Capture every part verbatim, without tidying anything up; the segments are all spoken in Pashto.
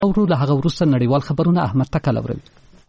او له هغه وروسته نړیوال خبرونه احمد تکل اوروي.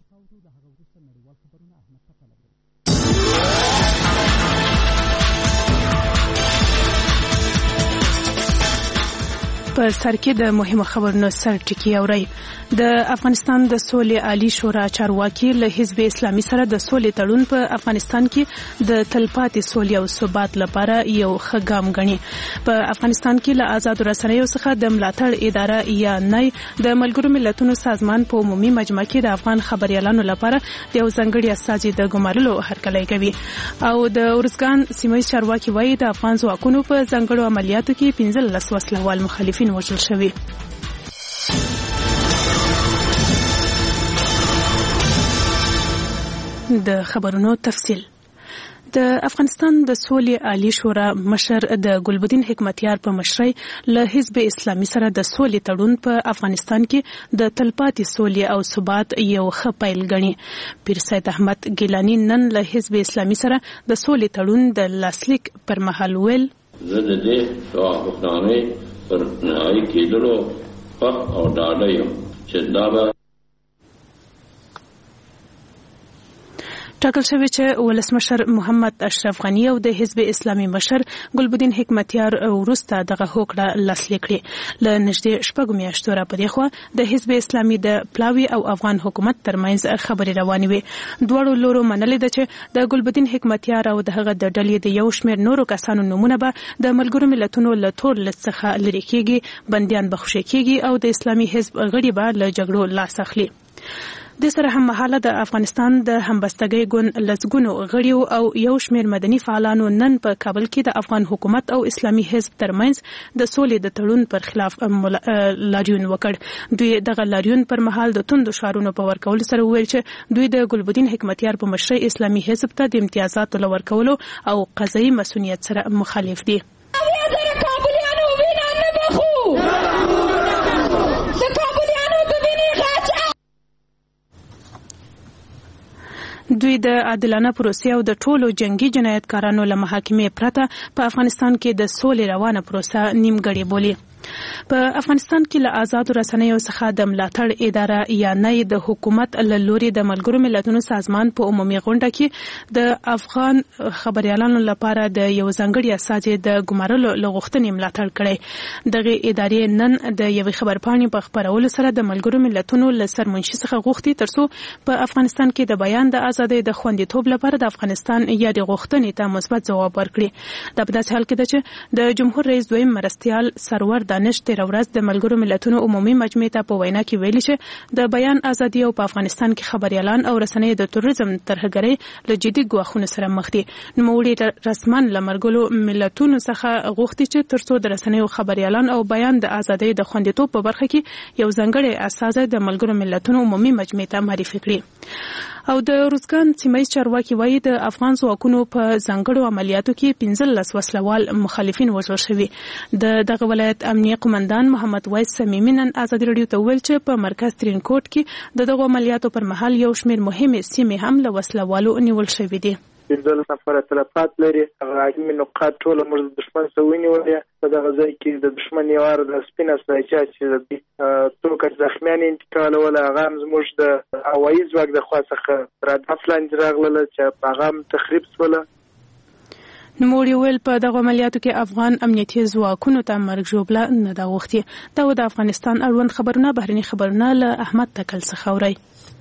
پر سر کې د مهمو خبرونو سر ټکی اوري. د افغانستان د سولې عالی شورا چارواکي له حزب اسلامي سره د سولې تړون په افغانستان کې د تلپاتې سولې او ثبات لپاره یو ښه ګام ګڼي. په افغانستان کې له آزاد رسنیو څخه د ملاتړ اداره یا نه د ملګرو ملتونو سازمان په عمومي مجمع کې د افغان خبريالانو لپاره د یو ځانګړي استازي د ګمارلو هرکلی کوي. او د ارزګان سیمه چارواکي وایي د افغان ځواکونو په ځانګړو عملیاتو کې پنځلس وسلوال مخالفین وژل شوي. د خبرونو تفصیل. د افغانستان د سولې عالی شورا مشر د ګلبدین حکمتیار په مشرۍ له حزب اسلامي سره د سولې تړون په افغانستان کې د تلپاتې سولې او ثبات یو ښه پیل ګڼي. پیر سید احمد ګیلانی نن له حزب اسلامي سره د سولې تړون د لاسلیک پر مهال ویل زه د دې توافقنامې پر نهایي کېدلو خوښ او ډاډه یم چې دا به ټاکل شوی چې ولسمشر محمد اشرف غنی او د حزب اسلامي مشر ګلبدین حکمتیار وروسته دغه هوکړه لاسلیک کړې. له نږدې شپږو میاشتو راپدې خوا د حزب اسلامي د پلاوي او افغان حکومت ترمنځ خبرې روانې وې. دواړو لورو منلې ده چې د ګلبدین حکمتیار او د هغه د ډلې د یو شمېر نورو کسانو نومونه به د ملګرو ملتونو له تور لیست څخه لرې کېږي، بندیان به خوشي کېږي او د اسلامي حزب غړي به له جګړو لاس اخلي. د سره هم مهاله د افغانستان د همبستګۍ ګوند لسګونو غړیو او یو شمېر مدني فعالانو نن په کابل کې د افغان حکومت او اسلامي حزب ترمنځ د سولې د تړون پر خلاف لاریون وکړ. دوی دغه لاریون پر مهال د توندو شعارونو په ورکولو سره وویل چې دوی د ګلبدین حکمتیار په مشرۍ اسلامي حزب ته د امتیازاتو لورکولو او قضایي مسؤلیت سره مخالف دي. دوی د عادلانه پروسې او د ټولو جنگي جنایتکارانو له محاکمې پرته په افغانستان کې د سولې روانه پروسه نیمګړې بولي. په افغانستان کې له آزاد رسنیو څخه د ملاتړ اداره یا نه د حکومت له لوري د ملګرو ملتونو سازمان په عمومي غونډه کې د افغان خبريالانو لپاره د یو ځانګړي استازي د ګمارلو لغوښتنې ملاتړ کړي. دغه ادارې نن د یوې خبرپاڼې په خبرولو سره د ملګرو ملتونو له سرمنشي څخه غوښتي ترڅو په افغانستان کې د بیان د ازادۍ د خوندیتوب لپاره د افغانستان یا د غوښتنې ته مثبت ځواب ورکړي. دا په داسې حال کې ده چې د جمهور رئیس دویم مرستیال سرور دانش تېره ورځ د ملګرو ملتونو عمومي مجمع ته په وینا کې ویلي چې د بیان ازادي او په افغانستان کې خبريالان او رسنۍ د تروریزم ترهګرۍ له جدي ګواښونو سره مخ دي. نوموړي رسماً له ملګرو ملتونو څخه غوښتي چې ترڅو د رسنیو خبريالان او بیان د ازادۍ د خوندیتوب په برخه کې یو ځانګړی استازی د ملګرو ملتونو عمومي مجمع ته معرفي کړي. او د روزګان سیمه چارواکي وایي د افغان ځواکونو په ځانګړو عملیاتو کې پنځلس وسلوال مخالفین وژل شوي. د دغه ولایت امنیه قومندان محمد وایس صمیمي نن ازادي راډیو ته وویل چې په مرکز ترینکوټ کې د دغو عملیاتو پر مهال یو شمېر مهمې سیمې هم له وسلوالو نیول شوي دي. پنځلس نفره تلفات لري. هغه حاکمي نقاط ټوله موږ د دښمن څخه ونیولې. په دغه ځای کې د دښمن یوار د سپینه سایچا چې د څوک زخمیان انتقالول هغه هم زموږ د هوایي ځواک د خوا څخه رادف لاندې راغلله چې هغه هم تخریب شوله. نوموړي ویل په دغه عملیاتو کې افغان امنیتي ځواکونو ته مرګ ژوبله نه ده غوښتې. دا و د افغانستان اړوند خبرونه. بهرني خبرونه له احمد تکل څخه اورئ.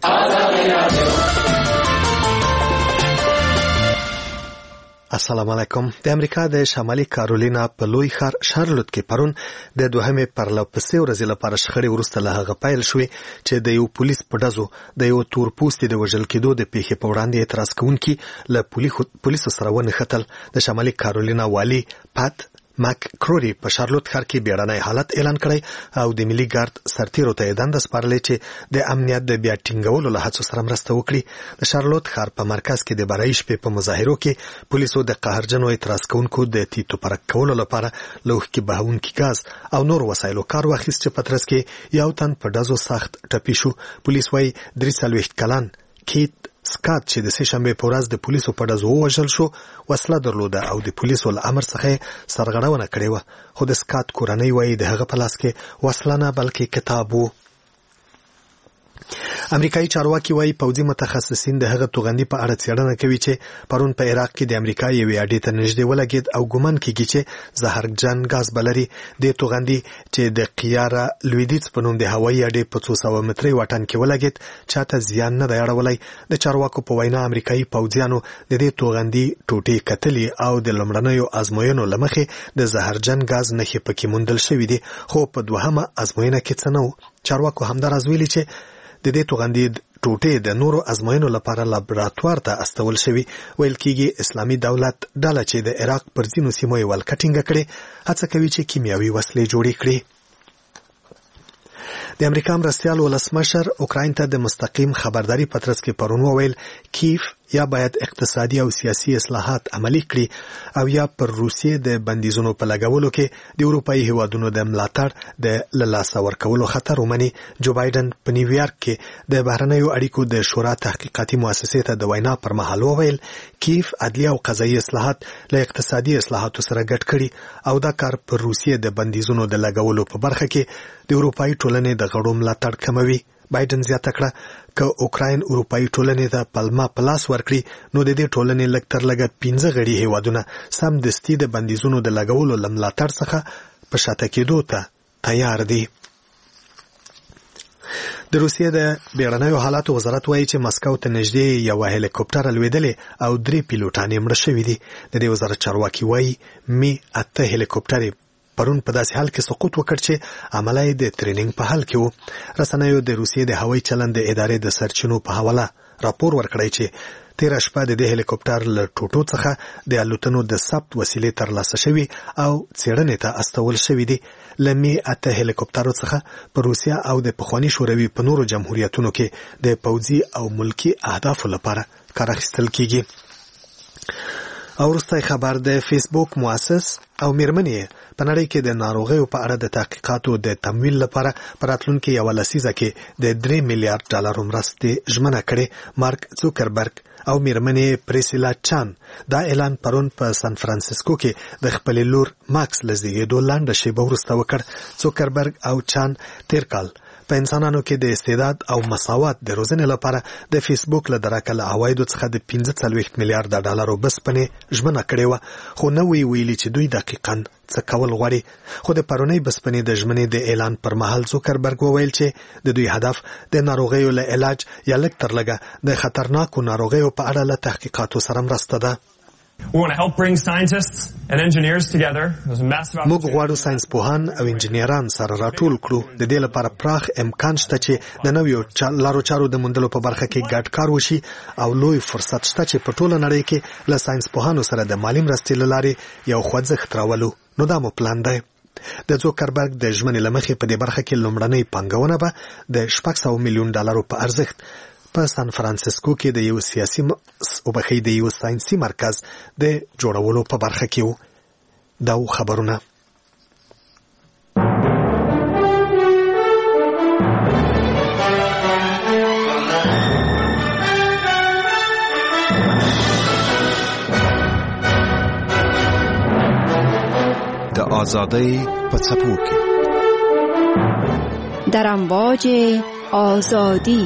السلام علیکم. د امریکا د شمالي کارولینا په لوی ښار شارلوت کې پرون د دوهمې پرله پسې ورځې لپاره شخړې وروسته له هغه پیل شوې چې د یو پولیس په ډزو د یو تور پوستي د وژل کېدو د پیښې په وړاندې اعتراض کوونکي له پولیسو سره ونښتل. د شمالي کارولینا والي پات ماک کروري په شارلوت ښار کې بیړنی حالت اعلان کړی او د ملي ګارد سرتیرو ته یې دنده سپارلې چې د امنیت د بیا ټینګولو له هڅو سره مرسته وکړي. د شارلوت ښار په مرکز کې د برای شپې په مظاهرو کې پولیسو د قهرجنو اعتراض کوونکو د تیتو پرک کولو لپاره له اوښکې بهونکي ګاز او نور وسایلو کار واخیست چې په ترڅ کې یو تن په ډزو سخت ټپي شو. پولیس وايي درې څلوېښت کلن کیت سکات چې د سه شنبې په ورځ د پولیسو په ډزو ووژل شو وسله درلوده او د پولیسو له امر څخه سرغړونه کړې وه. خو د سکات کورنۍ وايي د هغه په لاس کې وسله نه بلکې کتاب و. امریکایي چارواکي وايي پوځي متخصصین د هغه توغندي په اړه څېړنه کوي چې پرون په عراق کې د امریکا یوې اډې ته نږدې ولګېد او ګومان کېږي چې زهرجن غاز بلري. د توغندي چې د قیاره لویدیځ په نوم د هوایي اډې په څو سوه متري واټن کې ولګېد چاته زیان نه دی اړولی. د چارواکو په وینا امریکایي پوځیانو د دې توغندي ټوټې کتلې او د لومړنیو ازموینو له مخې د زهرجن غاز نښې پکې موندل شوي دي، خو په دوهمه ازموینه کې څه نه و. چارواکو همداراز ویلي چې د دې توغندي ټوټې د نورو ازموینو لپاره لابراتوار ته استول شوي. ویل کېږي اسلامي دولت ډله چې د عراق پر ځینو سیمو یې ولکه ټینګه کړې هڅه کوي چې کیمیاوي وسلې جوړې کړي. د امریکا مرستیال ولسمشر اوکراین ته د مستقیم خبرداري په ترڅ کې پرون وویل کیف یا باید اقتصادي او سیاسي اصلاحات عملي کړي او یا پر روسیې د بندیزونو په لګولو کې د اروپایي هیوادونو د ملاتړ د له لاسه ورکولو خطر ومني. جو بایدن په نیویارک کې د بهرنیو اړیکو د شورا تحقیقاتي مؤسسې ته د وینا پر مهال وویل کیف عدلیه او قضایي اصلاحات له اقتصادي اصلاحاتو سره ګډ کړي او دا کار پر روسیې د بندیزونو د لګولو په برخه کې د اروپایي ټولنې د غړو ملاتړ کموي. بایدن زیاته کړه که اوکراین اروپایي ټولنې ته پلمه په لاس ورکړي نو د دې ټولنې لږ تر لږه پنځه غړي هیوادونه سمدستي د بندیزونو د لګولو له ملاتړ څخه په شاته کېدو ته تیار دي. د روسیې د بیړنیو حالاتو وزارت وایي چې مسکو ته نږدې یوه هلیکوپټر الوېدلې او درې پیلوټان یې مړه شوي دي. د دې وزارت چارواکي وایي می اته هلیکوپټر پرون په داسې حال کې سقوط وکړ چې عمله یې د ټریننګ په حال کې و. رسنیو د روسیې د هوایي چلند د ادارې د سرچینو په حواله راپور ورکړی چې تیره شپه د دې هلیکوپټر له ټوټو څخه د الوتنو د ثبت وسیلې ترلاسه شوي او څېړنې ته استول شوي دي. له می اته هلیکوپټرو څخه په روسیا او د پخواني شوروي په نورو جمهوریتونو کې د پوځي او ملکي اهدافو لپاره کار اخیستل کیږي. او وروستی خبر د فیسبوک مؤسس او میرمنې په نړۍ کې د ناروغیو په اړه د تحقیقاتو د تمویل لپاره په راتلونکي یوه لسیزه کې د درې میلیارډ ډالرو مرستې ژمنه کړې. مارک زوکربرګ او میرمنې پریسیلا چان دا اعلان پرون په سان فرانسیسکو کې د خپلې لور ماکس له زیږېدو لنډه شیبه وروسته وکړ. زوکربرګ او چان تیر کال په انسانانو کې د استعداد او مساوات د روزنې لپاره د فیسبوک له درکه له عوایدو څخه د پنځه څلوېښت میلیارډه ډالرو بسپنې ژمنه کړې وه، خو نه وی ویلي چې دوی دقیقاً څه کول غواړي. خو د پرونۍ بسپنې د ژمنې د اعلان پر مهال زوکربرګ وویل چې د دوی هدف د ناروغیو له علاج یا لږ تر لږه د خطرناکو ناروغیو په اړه له تحقیقاتو سره مرسته ده. موږ غواړو ساينس پوهان او انجنیران سره راټول کړو. د دې لپاره پراخ امکان شته چې د نویو لارو چارو د موندلو په برخه کې ګډ کار وشي او لوی فرصت شته چې په ټوله نړۍ کې له ساينس پوهانو سره د مالي مرستې له لارې یو خوځښت راولو. نو دا مو پلان دی. د زوکربرګ د ژمنې له مخې په دې برخه کې لومړنۍ پانګونه به د شپږ سوه میلیون ډالرو په ارزښت په سان فرانسیسکو کې د یو سیاسي او بخې د یو ساينسي مرکز د جوړولو په برخه کې وو. دا خبرونه د آزادۍ په څپو کې در امواج آزادی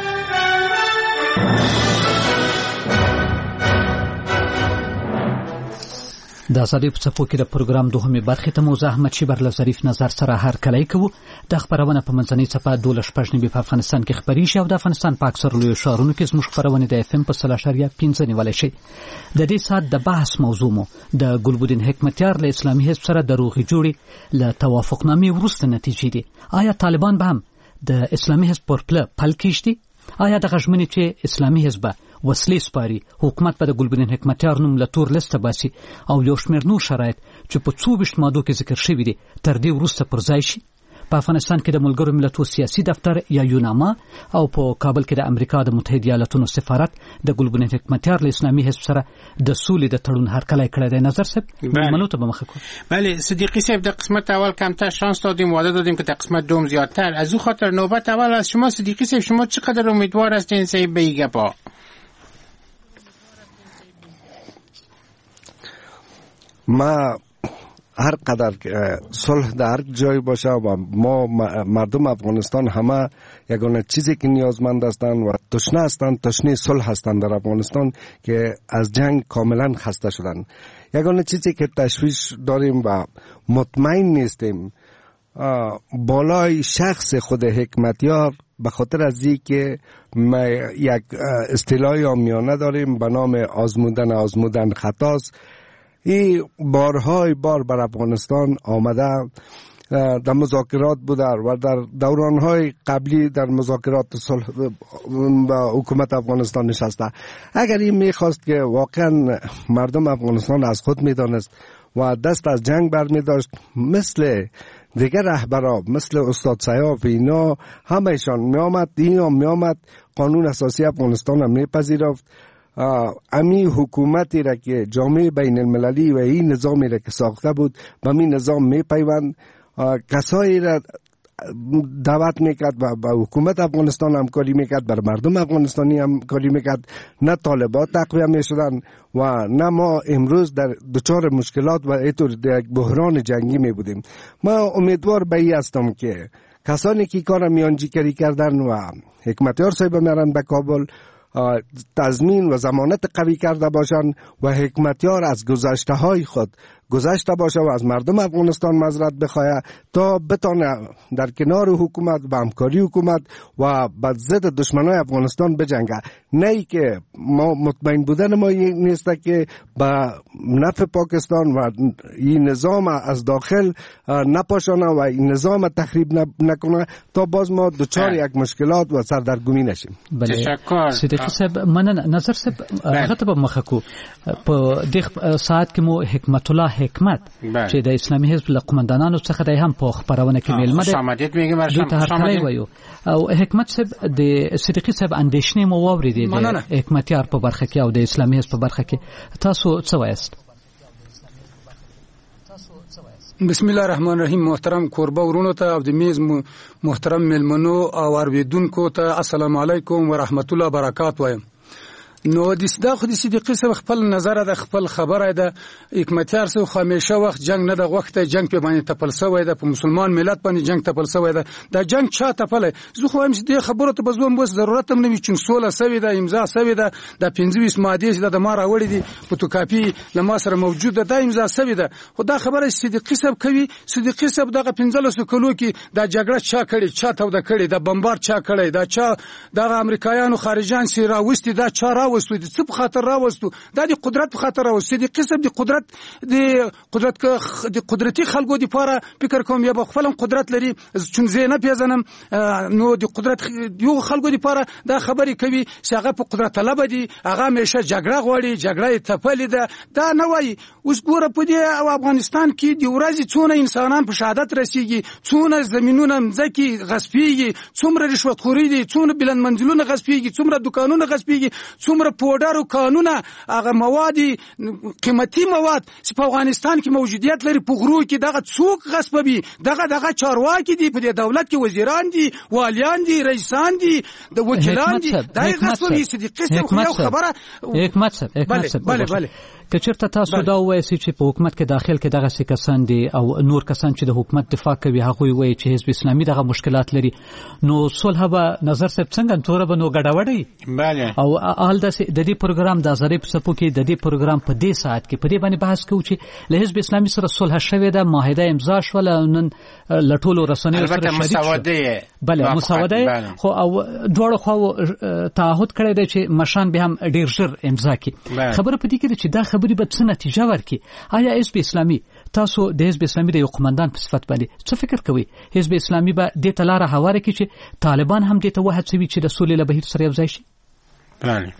د آزادۍ په څپو کې د پروګرام دوهمې برخې ته مو زه احمد شیبر له ظریف نظر سره هرکلی کوو. د خپرونه په منځنۍ څپه دولس شپږ نوي په افغانستان کې خپریږي او د افغانستان په اکثرو لویو ښارونو کې زموږ خپرونې د اف ام په سل اشاریه پنځه نیولی شي. د دې ساعت د بحث موضوع مو د ګلبدین حکمتیار له اسلامي حزب سره د روغې جوړې له توافقنامې وروسته نتیجې دي. آیا طالبان به هم د اسلامي حزب پر پله پل کېږدي؟ آیا دغه ژمنې چې اسلامي حزب وسلې سپاري حکومت به د ګلبدین حکمتیار نوم له تور لیسته باسي او یو شمېر نور شرایط چې په څو ویشت مادو کې ذکر شوي دي تر دې وروسته پر ځای شي؟ په افغانستان کې د ملګرو ملتونو سیاسي دفتر یا یوناما او په کابل کې د امریکا د متحده ایالاتونو سفارت د ګلبدین حکمتیار له اسلامي حزب سره د سولې د تړون هرکلی کړی دی. نظر صاحب منو ته به مخه کړو. بله صدیقی صاحب، در قسمت اول کمتر شانس دادیم، وعده دادیم که در قسمت دوم زیادتر. از او خاطر نوبت اول از شما صدیقی صاحب، شما چقدر امیدوار هستین صاحب به این گپا؟ ما هر قدر صلح در هر جای باشه و ما مردم افغانستان همه یگانه چیزی که نیازمند هستند و تشنه هستند تشنه صلح هستند در افغانستان که از جنگ کاملا خسته شدن. یگانه چیزی که تشویش داریم و مطمئن نیستیم بالای شخص خود حکمتیار به خاطر از این که ما یک اصطلاح عامیانه داریم به نام آزمودن آزمودن خطاست. این بارهای بار بر افغانستان آمده در مذاکرات بوده و در دورانهای قبلی در مذاکرات صلح با حکومت افغانستان نشسته. اگر این میخواست که واقعا مردم افغانستان از خود میدانست و دست از جنگ برمی داشت، مثل دیگر رهبران مثل استاد سیاف اینا همهشان می آمد اینا می آمد قانون اساسی افغانستان هم میپذیرفت. امی حکومتی را که جامعه بین المللی و این نظامی را که ساخته بود به این نظام می پیوند، کسایی را دعوت میکرد و با حکومت افغانستان همکاری میکرد، بر مردم افغانستانی همکاری میکرد. نه طالبات تقویه میشدن و نه ما امروز در دچار مشکلات و اینطور در یک بحران جنگی میبودیم. ما امیدوار به این هستم که کسانی که کار میانجیگری کردن و حکمتیار صاحب میرن به کابل تضمین و ضمانت قوی کرده باشند و حکمتیار از گذشته های خود گذشته باشه و از مردم افغانستان معذرت بخواه تا بتانه در کنار حکومت و همکاری حکومت و بر ضد دشمنای افغانستان بجنگه. نه ای که ما مطمئن بودن ما نیست که با نفع پاکستان و این نظام از داخل نپاشانه و این نظام تخریب نکنه تا باز ما دچار یک مشکلات و سردرگمی نشیم. تشکر. صدیقی صاحب مننه. نظر صاحب هغه ته مخه کو په دغه ساعت کې مو حکمت الله حکمت چې د اسلامي حزب له قومندانانو څخه د هم په خبرونه کې ملمه ده شامدید میگم شامدید وایو او حکمت صاحب د صدیقی صاحب اندیشنې مو واوریدې د حکمتیار په برخه کې او د اسلامي حزب په برخه کې تاسو څه وایست؟ بسم الله الرحمن الرحیم. محترم کوربه ورونو ته او د میز محترم ملمنو او اوریدونکو ته السلام علیکم و رحمت الله وبرکاته وایم. نو د صدا خو د صدیقی صاحب خپل نظر د خپل خبره ده. حکمتیار صاحب همیشه وخت جنگ نه د وخت جنگ په باندې تپل سوی ده، په مسلمان ملت باندې جنگ تپل سوی ده. د جنگ چا تپل زه خو هم د خبرو ته بزوم بس ضرورت هم نه وي چې سوله سوی ده امضا سوی ده د پنځه ویشت ماده د ما راوړی دي فوټوکاپي لما سره موجود ده د امضا سوی ده. خو دا خبره صدیقی صاحب کوي. صدیقی صاحب دغه پنځلس کلو کې د جګړه چا کړي چا ته د کړي د بمبار چا کړي دا چا د امریکایانو خارجان سی راوستي دا چا راوستي د څه په خاطر راوستو دا د قدرت په خاطر راوستي. د قسم د قدرت د قدرت د قدرتي خلکو د لپاره فکر کوم یا خپل قدرت لري چون زه نه پیژنم نو د قدرت یو خلکو د لپاره دا خبرې کوي چې هغه په قدرت طلب دي هغه همیشه جګړه غواړي جګړه تپلې ده دا نه وایي. اوس ګوره په دې افغانستان کې د ورځې څونه انسانان په شهادت رسیږي، څونه زمینونه مځکې غصبېږي، څومره رشوتخوري دي، څونه بلند منزلونه غصبېږي، څومره دکانونه غصبېږي، څومره پودر قانونه هغه مواد قیمتي مواد چې په افغانستان کې موجودیت لري په غرو کې دغه څوک غصبوي. دغه دغه چارواکي دي په دولت کې وزیران دي والیان دي رئیسان دي د وکیلان دي دا غصبوي. صدیقی صاحب یو خبره حکمت صاحب حکمت صاحب بله بله که چېرته تاسو دا وایئ چې په حکومت کې داخل کې دغه کسان دي او نور کسان چې د حکومت دفاع کوي هغوی وایي چې حزب اسلامي دغه مشکلات لري نو صلح به نظر صاحب څنګه توره به نو ګډوډي بله او حال د دې پروګرام د آزادۍ په څپو کې د دې پروګرام په دې ساعت کې په دې باندې بحث کوو چې له حزب اسلامي سره صلح شوې ده، معاهده امضا شوله، نن له ټولو رسنیو سره شریک مساواده بله مساواده خو او دواړو خواو تعهد کړی دی چې مشان به هم ډیر ژر امضا کړي. خبره په دې کې چې دا خبرې به څه نتیجه ورکړي. آیا حزب اسلامي تاسو د حزب اسلامي د یو قومندان په صفت باندې څه فکر کوئ؟ حزب اسلامي به دې ته لاره هواره کړي چې طالبان هم دې ته وهڅوي چې د سولې له بهیر سره یوځای شي؟ بله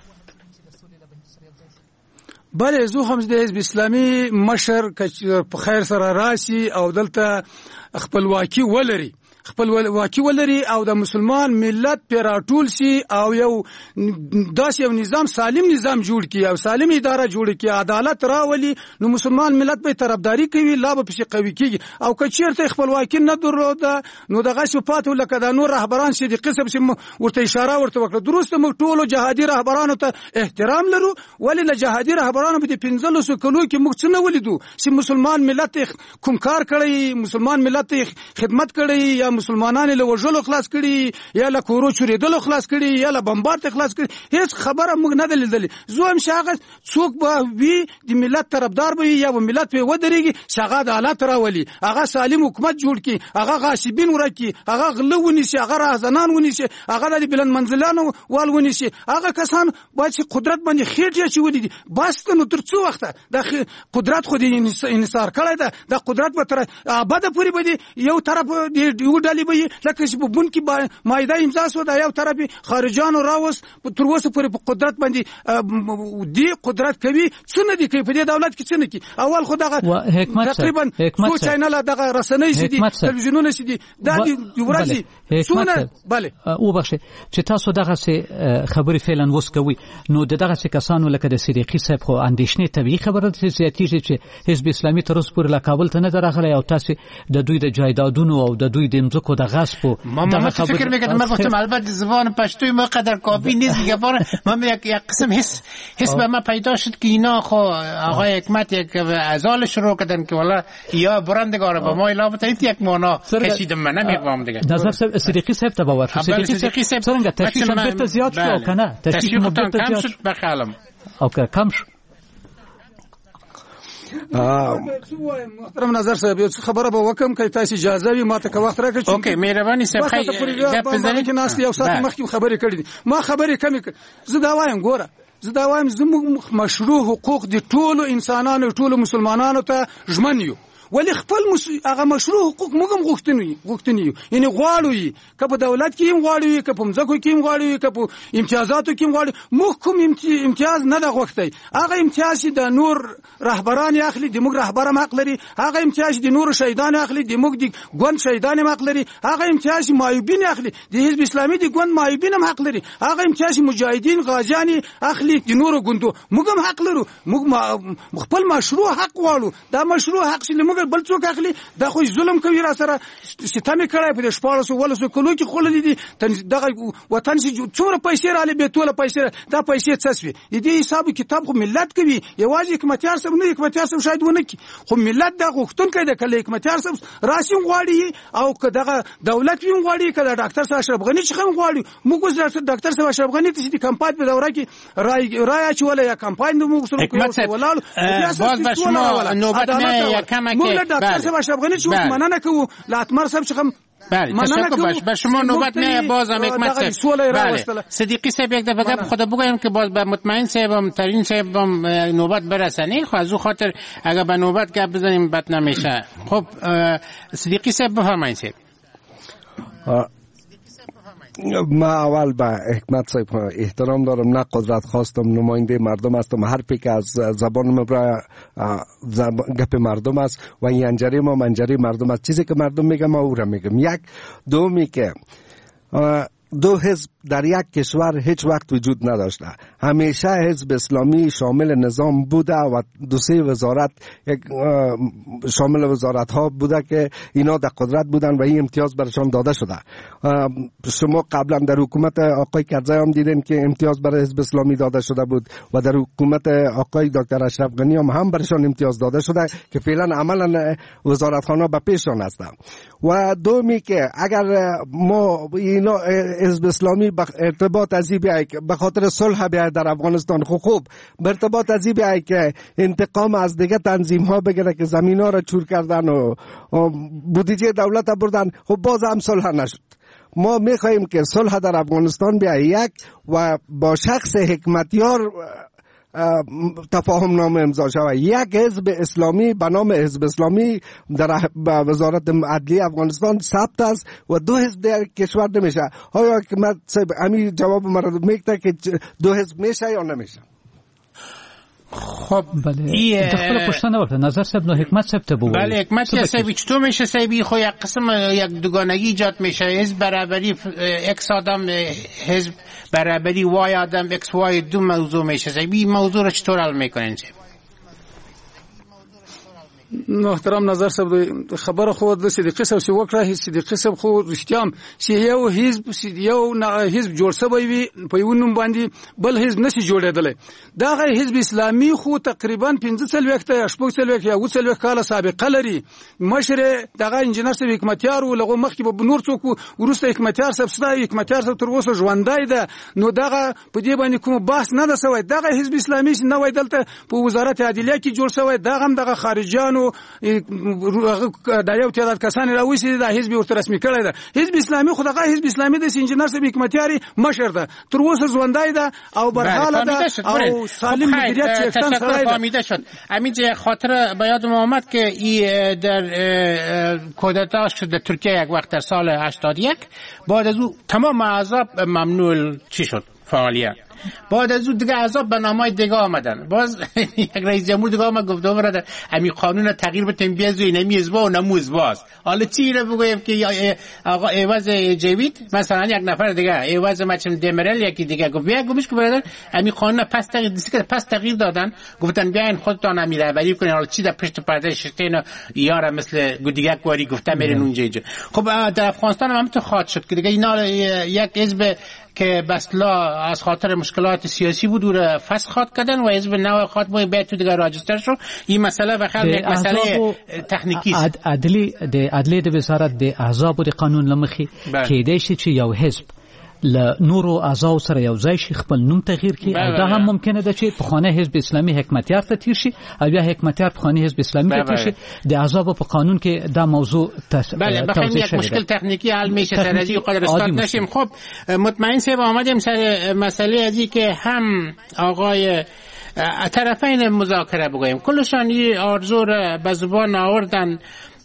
بله زه هم د حزب اسلامي مشر که په خیر سره راسي او دلته خپلواکي ولري خپل واکي ولري او د مسلمان ملت پر راټول شي او یو داس یو نظام سالم نظام جوړ کړي او سالم اداره جوړ کړي عدالت راولي نو مسلمان ملت به طرفداري کوي لا به پښې قوي کیږي او کچیرته خپل واکي نه درلوده نو دغه صفات لکه د نور رهبران چې د قسم چې ورته اشاره ورته وکړه درسته موږ ټول جهادي رهبرانو ته احترام لرو ولې له جهادي رهبرانو په پنځلسو کلو کې موږ څه نه ولیدو چې مسلمان ملت کوم کار کړی مسلمان ملت خدمت کړی یا مسلمانان له وژلو خلاص کړي یا له کورو چوریدلو خلاص کړي یا له بمبارد خلاص کړي هیڅ خبره موږ نه دلیدلې زوم شاغه څوک به وی د ملت طرفدار به یا ملت په ودرېږي شاغه عدالت راولي هغه سالم حکومت جوړ کړي هغه غاصبین ورکی هغه غلونی شي هغه راهزنان ونی شي هغه د بلند منزلانو والونی شي هغه کسان باید چې قدرت باندې خېټه چي ودی بس نو تر څو وخت د قدرت خو دې انحصار کړی ده د قدرت په تر ابد پوری به یو طرف یو ډلې به لکه چې په بون کې مایده امضا شو د یو طرف خارجانو راوس تر اوسه پورې په قدرت باندې دی قدرت کوي څنګه دی کوي په دې دولت کې څنګه کی اول خو دغه تقریبا څو چینل دغه رسنۍ سي دي تلویزیونونه سي دي دا دی ورځي څونه bale او بخښه چې تاسو دغه خبري فعلا وس کوي نو دغه کسانو لکه د صدیقي صاحب خو اندیشنې طبيعي خبره ده زیاتیږي چې حزب اسلامي تر اوسه پورې لا کابل ته نه درغلی او تاسو د دوی د جایدادونو او د دوی د امزکو د غصب دغه خبره فکر میکنم ما گفتم البته زبان پشتوی ما قدر کافی نیست دیگه بار ما یک یک قسم حس حس به ما پیدا شد که اینا خو آقای حکمت یک ازال شروع کردن که والا یا برندگار با ما الا بتایید یک مانا کشیدم من نمیفهم دیگه نظر صدیقی صاحب ته باور صدیقی صاحب څنګه تشکیل بیرته زیات شو کنه تشکیل بیرته زیات شد بخالم او که کم شو محترم نظر صاحب یو خبره به وکم که تاسو اجازه وي ما ته که وخت راکړئ اوکې مهرباني صاحب خیر د پنځه کې ناس یو ساعت مخکې خبرې کړې ما خبرې کمې زه دا وایم ګوره زه دا وایم زموږ مشروع حقوق دي ټولو انسانانو ټولو مسلمانانو ته ژمن یو ولی خپل هغه مشروع حقوق موږ هم غوښتنی غوښتنی یعنی غواړو که په دولت کې هم غواړو که په مځکو کې هم غواړو که په امتیازاتو کې هم غواړو موږ کوم امتیاز نه د غوښتي هغه امتیاز د نور رهبران اخلي د موږ رهبر هم حق لري هغه امتیاز د نور شهیدان اخلي د موږ د ګوند شهیدان هم حق لري هغه امتیاز معیوبین اخلي د حزب اسلامي د ګوند معیوبین هم حق لري هغه امتیاز مجاهدین غازیان اخلي د نور ګوندو موږ هم حق لرو موږ خپل مشروع حق غواړو دا مشروع حق چې موږ بل څوک اخلي دا خو ظلم کوي را سره ستامي کړای په شپږ سو ولسو کلو کې خولې دي دغه وطن چې څومره پیسې را لې به ټوله پیسې دا پیسې څه شي دې حساب کتاب خو ملت کوي یوازې حکومتیار سم نه حکومتیار سم شاید ونه کی خو ملت دا غوښتون کوي د کله حکومتیار سم راشي غواړي او که دغه دولت وین غواړي کله ډاکټر صاحب اشرف غنی چې خم غواړي موږ ډاکټر صاحب اشرف غنی ته د کمپاین په دوره کې رای رای چولې یا کمپاین موږ سره کوو ولالو باز به شما نوبت نه یا کمک ډاکټر صاحب اشرف غنی چې مننه کوو لاتمر صاحب چې خم بله تشکر باش به شما نوبت نه باز هم حکمت صاحب بله صدیقی صاحب یک دفعه گپ خدا بگویم که باز به مطمئن صاحبم ترین صاحبم نوبت برسنی خب از او خاطر اگر به نوبت گپ بزنیم بد نمیشه. خب صدیقی صاحب بفرمایید صاحب. ما اول به حکمت صاحب احترام دارم نه قدرت خواستم نماینده مردم هستم حرفی که از زبان مبرا گپ مردم است و این انجری ما منجری مردم است چیزی که مردم میگم ما او را میگم. یک دومی که دو حزب در یک کشور هیچ وقت وجود نداشته همیشه حزب اسلامی شامل نظام بوده و دو سه وزارت یک شامل وزارت ها بوده که اینا در قدرت بودن و این امتیاز برشان داده شده. شما قبلا در حکومت آقای کرزی هم دیدین که امتیاز برای حزب اسلامی داده شده بود و در حکومت آقای دکتر اشرف غنی هم هم برشان امتیاز داده شده که فعلا عملا وزارت خانه به پیششان هستند. و دومی که اگر ما اینا حزب اسلامی ارتباط ازی بیایی که به خاطر صلح بیایی در افغانستان خوب خوب به ارتباط ازی بیایی که انتقام از دیگه تنظیم ها بگیره که زمین ها را چور کردن و, و بودجه دولت بردن خب باز هم صلح نشد. ما میخواییم که صلح در افغانستان بیایی یک و با شخص حکمتیار تفاهم نامه امضا شود. یک حزب اسلامی به نام حزب اسلامی در وزارت عدلیه افغانستان ثبت است و دو حزب در کشور نمیشه. آیا که من همین جواب مرا میگه که دو حزب میشه یا نمیشه؟ خب بله خپل پښتنه ورته نظر صاحب نو حکمت صاحب ته بگو. بله حکمت صاحب چطور میشه صاحبی خو یک قسم یک دوگانگی ایجاد میشه. حزب برابری اکس آدم حزب برابری وای آدم اکس وای دو موضوع میشه صاحبی. موضوع رو چطور حل میکنین صاحب؟ محترم نظر صاحب خبره خو د صدیقی صاحب سی وکړه. صدیقی صاحب خو رښتیا چې یو حزب یو حزب جوړ شوی وي په یو نوم باندې بل حزب نشي جوړېدلی. دا غي حزب اسلامي خو تقریبا پنځه څلوېښت یا شپږ څلوېښت یا اووه څلوېښت کاله سابقه لري. مشر دغه انجنیر صاحب حکمتیار و لغه مخکې به نور څوک ورسته حکمتیار صاحب ستا حکمتیار صاحب تر اوسه ژوندای ده. نو دغه په دې باندې کوم بحث نه ده شوی. دغه حزب اسلامي نه وای دلته په وزارت عدلیه کې جوړ شوی. دغه هم دغه خارجيانو دا یو تعداد کسان راوېسي د حزب ورته رسمي کړی ده. حزب اسلامي خو دغه حزب اسلامي د انجنیر صاحب حکمتیاری مشر ده تر اوسه ژوندای ده او برحاله ده او سالم مدیریت چې افتان سره فهمیده شد. همین چه خاطر به یادم آمد که ای در کودتا شد در ترکیه یک وقت در سال هشتاد و یک. بعد از او تمام احزاب ممنوع چی شد فعالیت. بعد از اون دیگه احزاب به نامای دیگه آمدن. باز یک رئیس جمهور دیگه آمد گفت برادر امی قانون تغییر بتیم بیازوی نمی ازبا و نمو ازباست. حالا چی رو بگویم که آقا ایواز جوید مثلا یک نفر دیگه ایواز مچم دمرل یکی دیگه گفت بیا گوش که برادر امی قانون پس تغییر دیسی که پس تغییر دادن گفتن بیاین خودتان امی رهبری کنین. حالا چی در پشت پرده شتین یارا مثل دیگه کواری گفته میرین اونجا اینجا. خب در افغانستان هم همینطور خواهد شد که دیگه اینا یک حزب که بسلا از خاطر مشکلات سیاسی بود او را فسخ خواد کردن و حزب نو خواد باید بیاد تو دیگه راجستر شو. این مسئله بخیر یک مسئله تکنیکی است. عدلی د عدلی د وزارت د احزاب د قانون لمخي کېدای شي چې یو حزب ل نورو اعضاء سره یو ځای شي خپل نوم تغییر کړي او دا هم ممکنه ده چې په خانه حزب اسلامي حکمتیار ته تیر شي او بیا حکمتیار په خانه حزب اسلامي ته تیر شي. د احزاب په قانون کې دا موضوع بله بخیر یک مشکل تکنیکی حل میشه سر از این قدر استاد نشیم. خب مطمئن سه با آمدیم سر مسئله ازی که هم آقای طرفین مذاکره بگویم کلشان یه آرزو را به زبان آوردن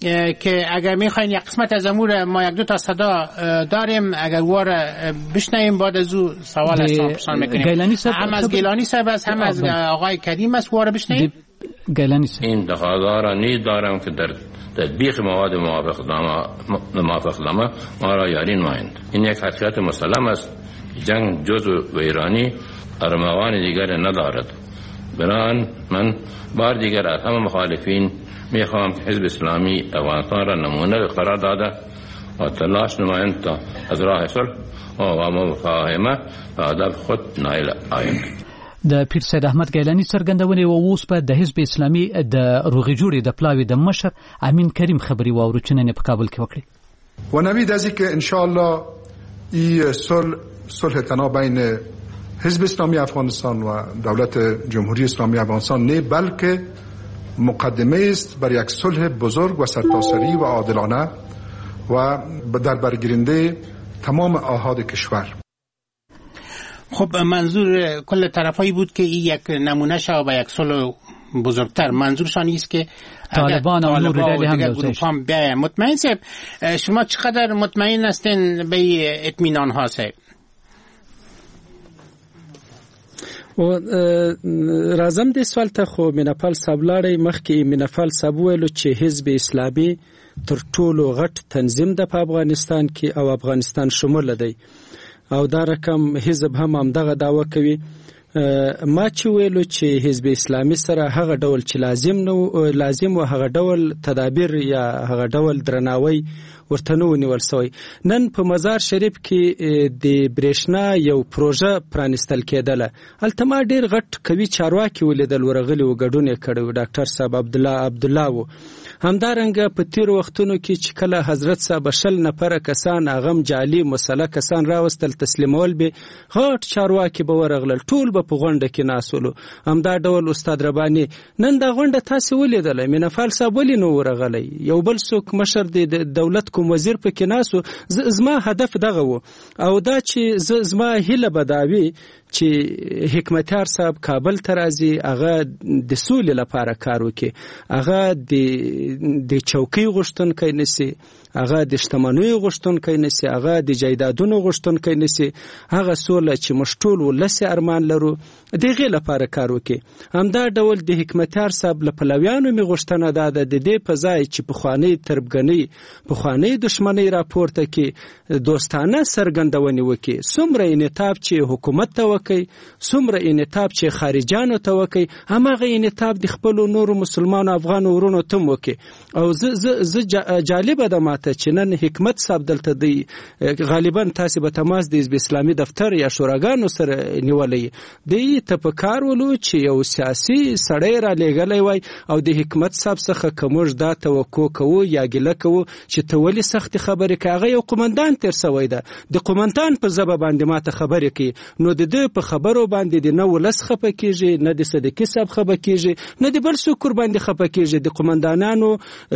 که اگر میخواین یک قسمت از امور ما یک دو تا صدا داریم اگر وار بشنویم بعد از او سوال استفسار میکنیم. هم از گیلانی صاحب است هم از آقای کریم است وار بشنویم. گیلانی صاحب این تقاضا را نیز دارم که در تطبیق مواد موافقتنامه موافقتنامه ما را یاری نمایند. این یک حقیقت مسلم است. جنگ جزء ویرانی ارمغان دیگر ندارد. بنابراین من بار دیگر از همه مخالفین میخوام که حزب اسلامی افغانستان را نمونه قرار داده و تلاش نمایند تا از راه صلح و مفاهمه و هدف خود نائل آیند. د پیر سید احمد گیلانی څرګندونې و اوس په د حزب اسلامي د روغې جوړې د پلاوي د مشر امین کریم خبري واورو چې نن په کابل کې وکړي. و نوید از اینکه ان شاء الله این صلح صلح تنها بین حزب اسلامی افغانستان و دولت جمهوری اسلامی افغانستان نه بلکه مقدمه است بر یک صلح بزرگ و سرتاسری و عادلانه و در برگیرنده تمام آحاد کشور. خب منظور کل طرفایی بود که این یک نمونه شو و یک صلح بزرگتر. منظورشان است که طالبان و نور دیگر گروه هم بیاین. مطمئن صاحب شما چقدر مطمئن هستین به اطمینان ها صاحب؟ و راځم د سوال ته خو میناپال صاحب لاړی مخکې میناپال صاحب ویلو چې حزب اسلامي تر ټولو غټ تنظیم د په افغانستان کې او افغانستان شمول دی او دا رقم حزب هم همدغه دعوه کوي. ما چې ویلو چې حزب اسلامي سره هغه ډول چې لازم نو لازم و هغه ډول تدابیر یا هغه ډول درناوی ورته نو نیول شوی. نن په مزار شریف کې د برېښنا یو پروژه پرانستل کېدله. هلته ما ډېر غټ کوي چارواکي ولیدل ورغلي و ګډون یې کړی و ډاکټر صاحب عبدالله عبدالله و. همدارنګه په تیرو وختونو کې چې کله حضرت صاحب شل نفره کسان هغه جعلي مسله کسان راوستل تسلیمول به غټ چارواکي به ورغلل ټول به په غونډه کې ناسولو. همدا ډول استاد رباني نن دا غونډه تاسو ولیدله میناپال صاحب ولې نو ورغلی یو بل څوک مشر د دولت کوم وزیر پکې ناسو. زما هدف دغه و او دا چې زما هیله بداوي چې حکمتیار صاحب کابل ته راځي هغه د سولې لپاره کار وکړي هغه د د چوکۍ غوښتونکی نسی هغه د شتمنۍ غوښتونکی نسی، هغه د جایدادونو غوښتونکی نسی. هغه سوله چې موږ ټول ولسی ارمان لرو دغه لپاره کار وکړي. همدا ډول د حکمتیار صاحب له پلویانو می غوښتنه ده د دې په ځای چې په خوانی تربګنی په خوانی دښمنۍ راپورته کې دوستانه سرګندونې وکړي. څومره انعطاف چې حکومت ته وکړي، څومره انعطاف چې خارجانو ته وکړي، هماغه انعطاف د خپل نورو مسلمانو افغان ورونو ته وکړي. او زه زه جالبه ده ماته چې نن حکمت صاحب دلته دی غالبا تاسو به تماس د حزب اسلامي دفتر یا شوراګانو سره نیولې دی ته په کار ولو چې یو سیاسي سړی را لېږلی وای او د حکمت صاحب څخه کومج دا توقع کوو یا ګیله کوو چې ته ولې سخت خبرې کوي. هغه یو قومندان تیر سوی ده، د قومندان په ژبه باندې ماته خبرې کوي، نو د دې په خبرو باندې د نه ولس خپه کیږي، نه د صدیقي صاحب خپه کیږي، نه د بل څوک باندې خپه کیږي. د قومندانانو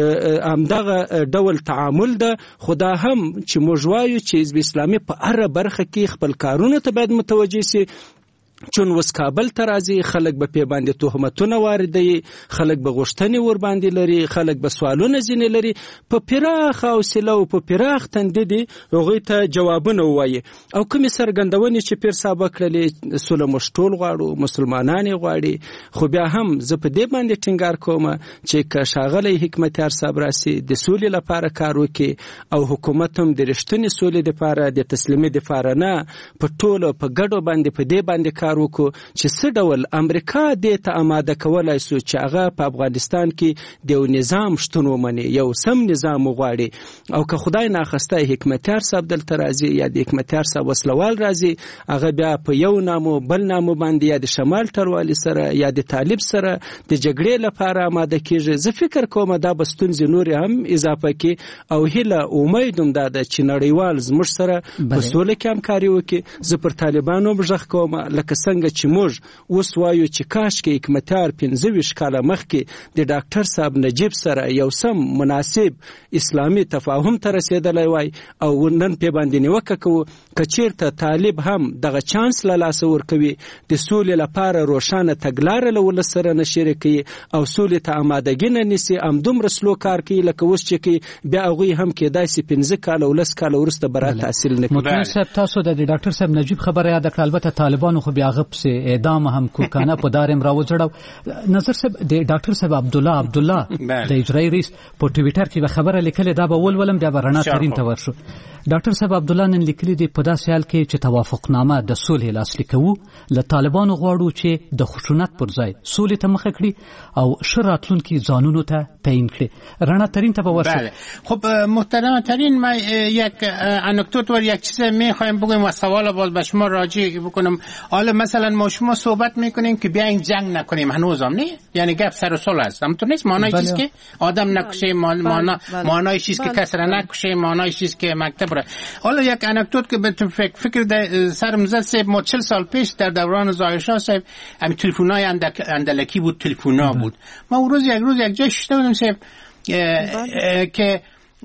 همدغه ډول تعامل ده. خدا هم چې موږ وایو چې حزب اسلامي په هر برخه کې خپل کارونو ته باید متوجه سي. چون وس کابل ته راځي خلک به په باندې تهمتونه واردوي، خلک به غوښتنې ور باندې لري، خلک به سوالونه ځینې لري. په پراخ حوصله او په پراخ تندې دي هغوی ته جوابونه ووایي. او کومې څرګندونې چې پیر صاحب کړلې سوله موږ ټول غواړو، مسلمانان یې غواړي. خو بیا هم زه په دې باندې ټینګار کوم چې که ښاغلی حکمتیار صاحب راسي د سولې لپاره کار وکړي او حکومت هم د رښتینې سولې دپاره د تسلیمۍ دپاره نه په ټولو په ګډو باندې په دې باندې کار وکړو چې څه ډول امریکا دې ته آماده کولای سو چې هغه په افغانستان کې د یو نظام شتون ومني، یو سم نظام وغواړي. او که خدای ناخسته حکمتیار صاحب دلته راځي یا د حکمتیار صاحب وسلوال راځي، هغه بیا په یو نامو بل نامو باندې یا د شمال ټروالي سره یا د طالب سره د جګړې لپاره آماده کیږي. زه فکر کوم دا به ستونزې نورې هم اضافه کړي او هیله امید هم دا ده چې نړیوال زموږ سره په سوله کې همکاري وکړي. زه پر طالبانو غږ کوم لکه څنګه چې موږ اوس وایو چې کاش کې حکمتیار پنځه ویشت کاله مخکې د ډاکټر صاحب نجیب سره یو سم مناسب اسلامي تفاهم ته رسېدلی وای او نن پې باندې نیوکه کوو. که چېرته طالب هم دغه چانس له لاسه ورکوي د سولې لپاره روښانه تګلاره له ولس سره نه شریکوي او سولې ته آمادګي نه نیسي، همدومره سلو کار کوي لکه اوس چې کوي، بیا هغوی هم کېدای سي پنځه کاله ولس کاله وروسته برات حاصل نه کړي. مطمئن صاحب تاسو د ډاکټر صاحب نجیب خبره یاد کړه، البته طالبانو خو بیا هغه پسې اعدام هم کوکانه په دارم راوځړو. نظر صاحب د ډاکټر صاحب عبد الله عبد الله د اجرایي رئیس په ټویټر کې خبره لیکلې دا به ولولم بیا برنا ترین ته ورشو. ډاکټر صاحب عبد الله نن لیکلي دی په داسې حال کې چې توافقنامه د صلح لاسلیک کوو، له طالبانو غواړو چې د خشونت پر ځای صلح ته مخه کړي او ښه راتلونکي ځانونو ته تعیین کړي. رڼا ترین ته به ورشو. بله خب محترم ترین، من یک انکدوت و یک چیز میخوایم بگویم و سوال باز به شما راجع بکنم. حالا مثلا ما شما صحبت میکنیم که بیاین جنگ نکنیم، هنوز هم نه، یعنی گپ سر و صلح است، همونطور نیست. معنای چیز که آدم نکشه، معنای چیز که کس را نکشه، معنای چیز که مکتب را. حالا یک انکدوت که به فکر فکر سرم زد صاحب، ما چهل سال پیش در دوران ظاهر شاه صاحب همین تلفن‌های اندلکی بود، تلفن‌ها بود. ما اون روز یک روز یک جای شده بودم صاحب که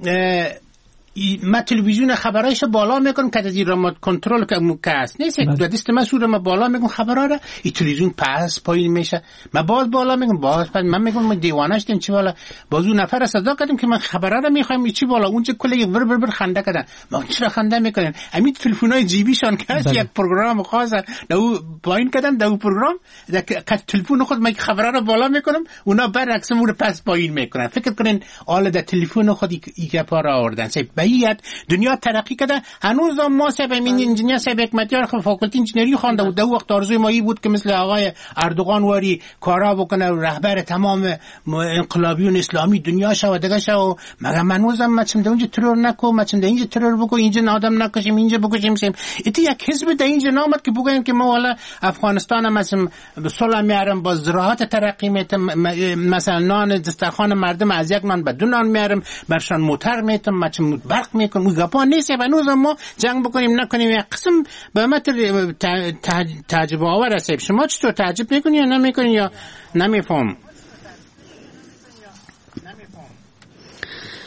ما تلویزیون خبرایش بالا میکنم که از این رموت کنترل که هست نیست، دو دست من سور ما بالا میکنم خبرها را، این تلویزیون پس پایین میشه، من باز بالا میکنم باز پس من میگم من دیوانه شدم چی بالا. باز اون نفر صدا کردم که من خبرها را میخوایم چی بالا، اونجا کلی ور ور ور خنده کردن. ما چرا خنده میکنن؟ همین تلفن‌های جیبیشان که هست یک پروگرام خاصه دو پایین کردن، دو پروگرام که تلفن خود من خبرها را بالا میکنم، اونا برعکس مور پس پایین میکنن. فکر کنین حالا در تلفن خود یک پارا آوردن. بعید دنیا ترقی کرده. هنوز هم ما سبب این انجینیر سبب حکمتیار فاکولتی انجینری خوانده بود. دو وقت آرزوی ما بود که مثل آقای اردوغان واری کارا بکنه، رهبر تمام انقلابیون اسلامی دنیا شو دیگه شو. مگر هنوزم ما چم اونجا ترور نکو، ما چم اینجا ترور بکو، اینجا آدم نکشیم، اینجا بکشیم سیم. ایتی یک حزب در اینجا نامد که بگویم که ما والا افغانستان مثلا به صلح میارم، با زراعت ترقی میتم، مثلا نان دسترخوان مردم از یک نان به دو نان میارم، برشان موتر میتم، ما چم برق میکنم. گپا نیست. هنوز ما جنگ بکنیم نکنیم یک قسم به ما تعجب آور است. شما چطور تعجب میکنی یا نمیکنی یا نمیفهم؟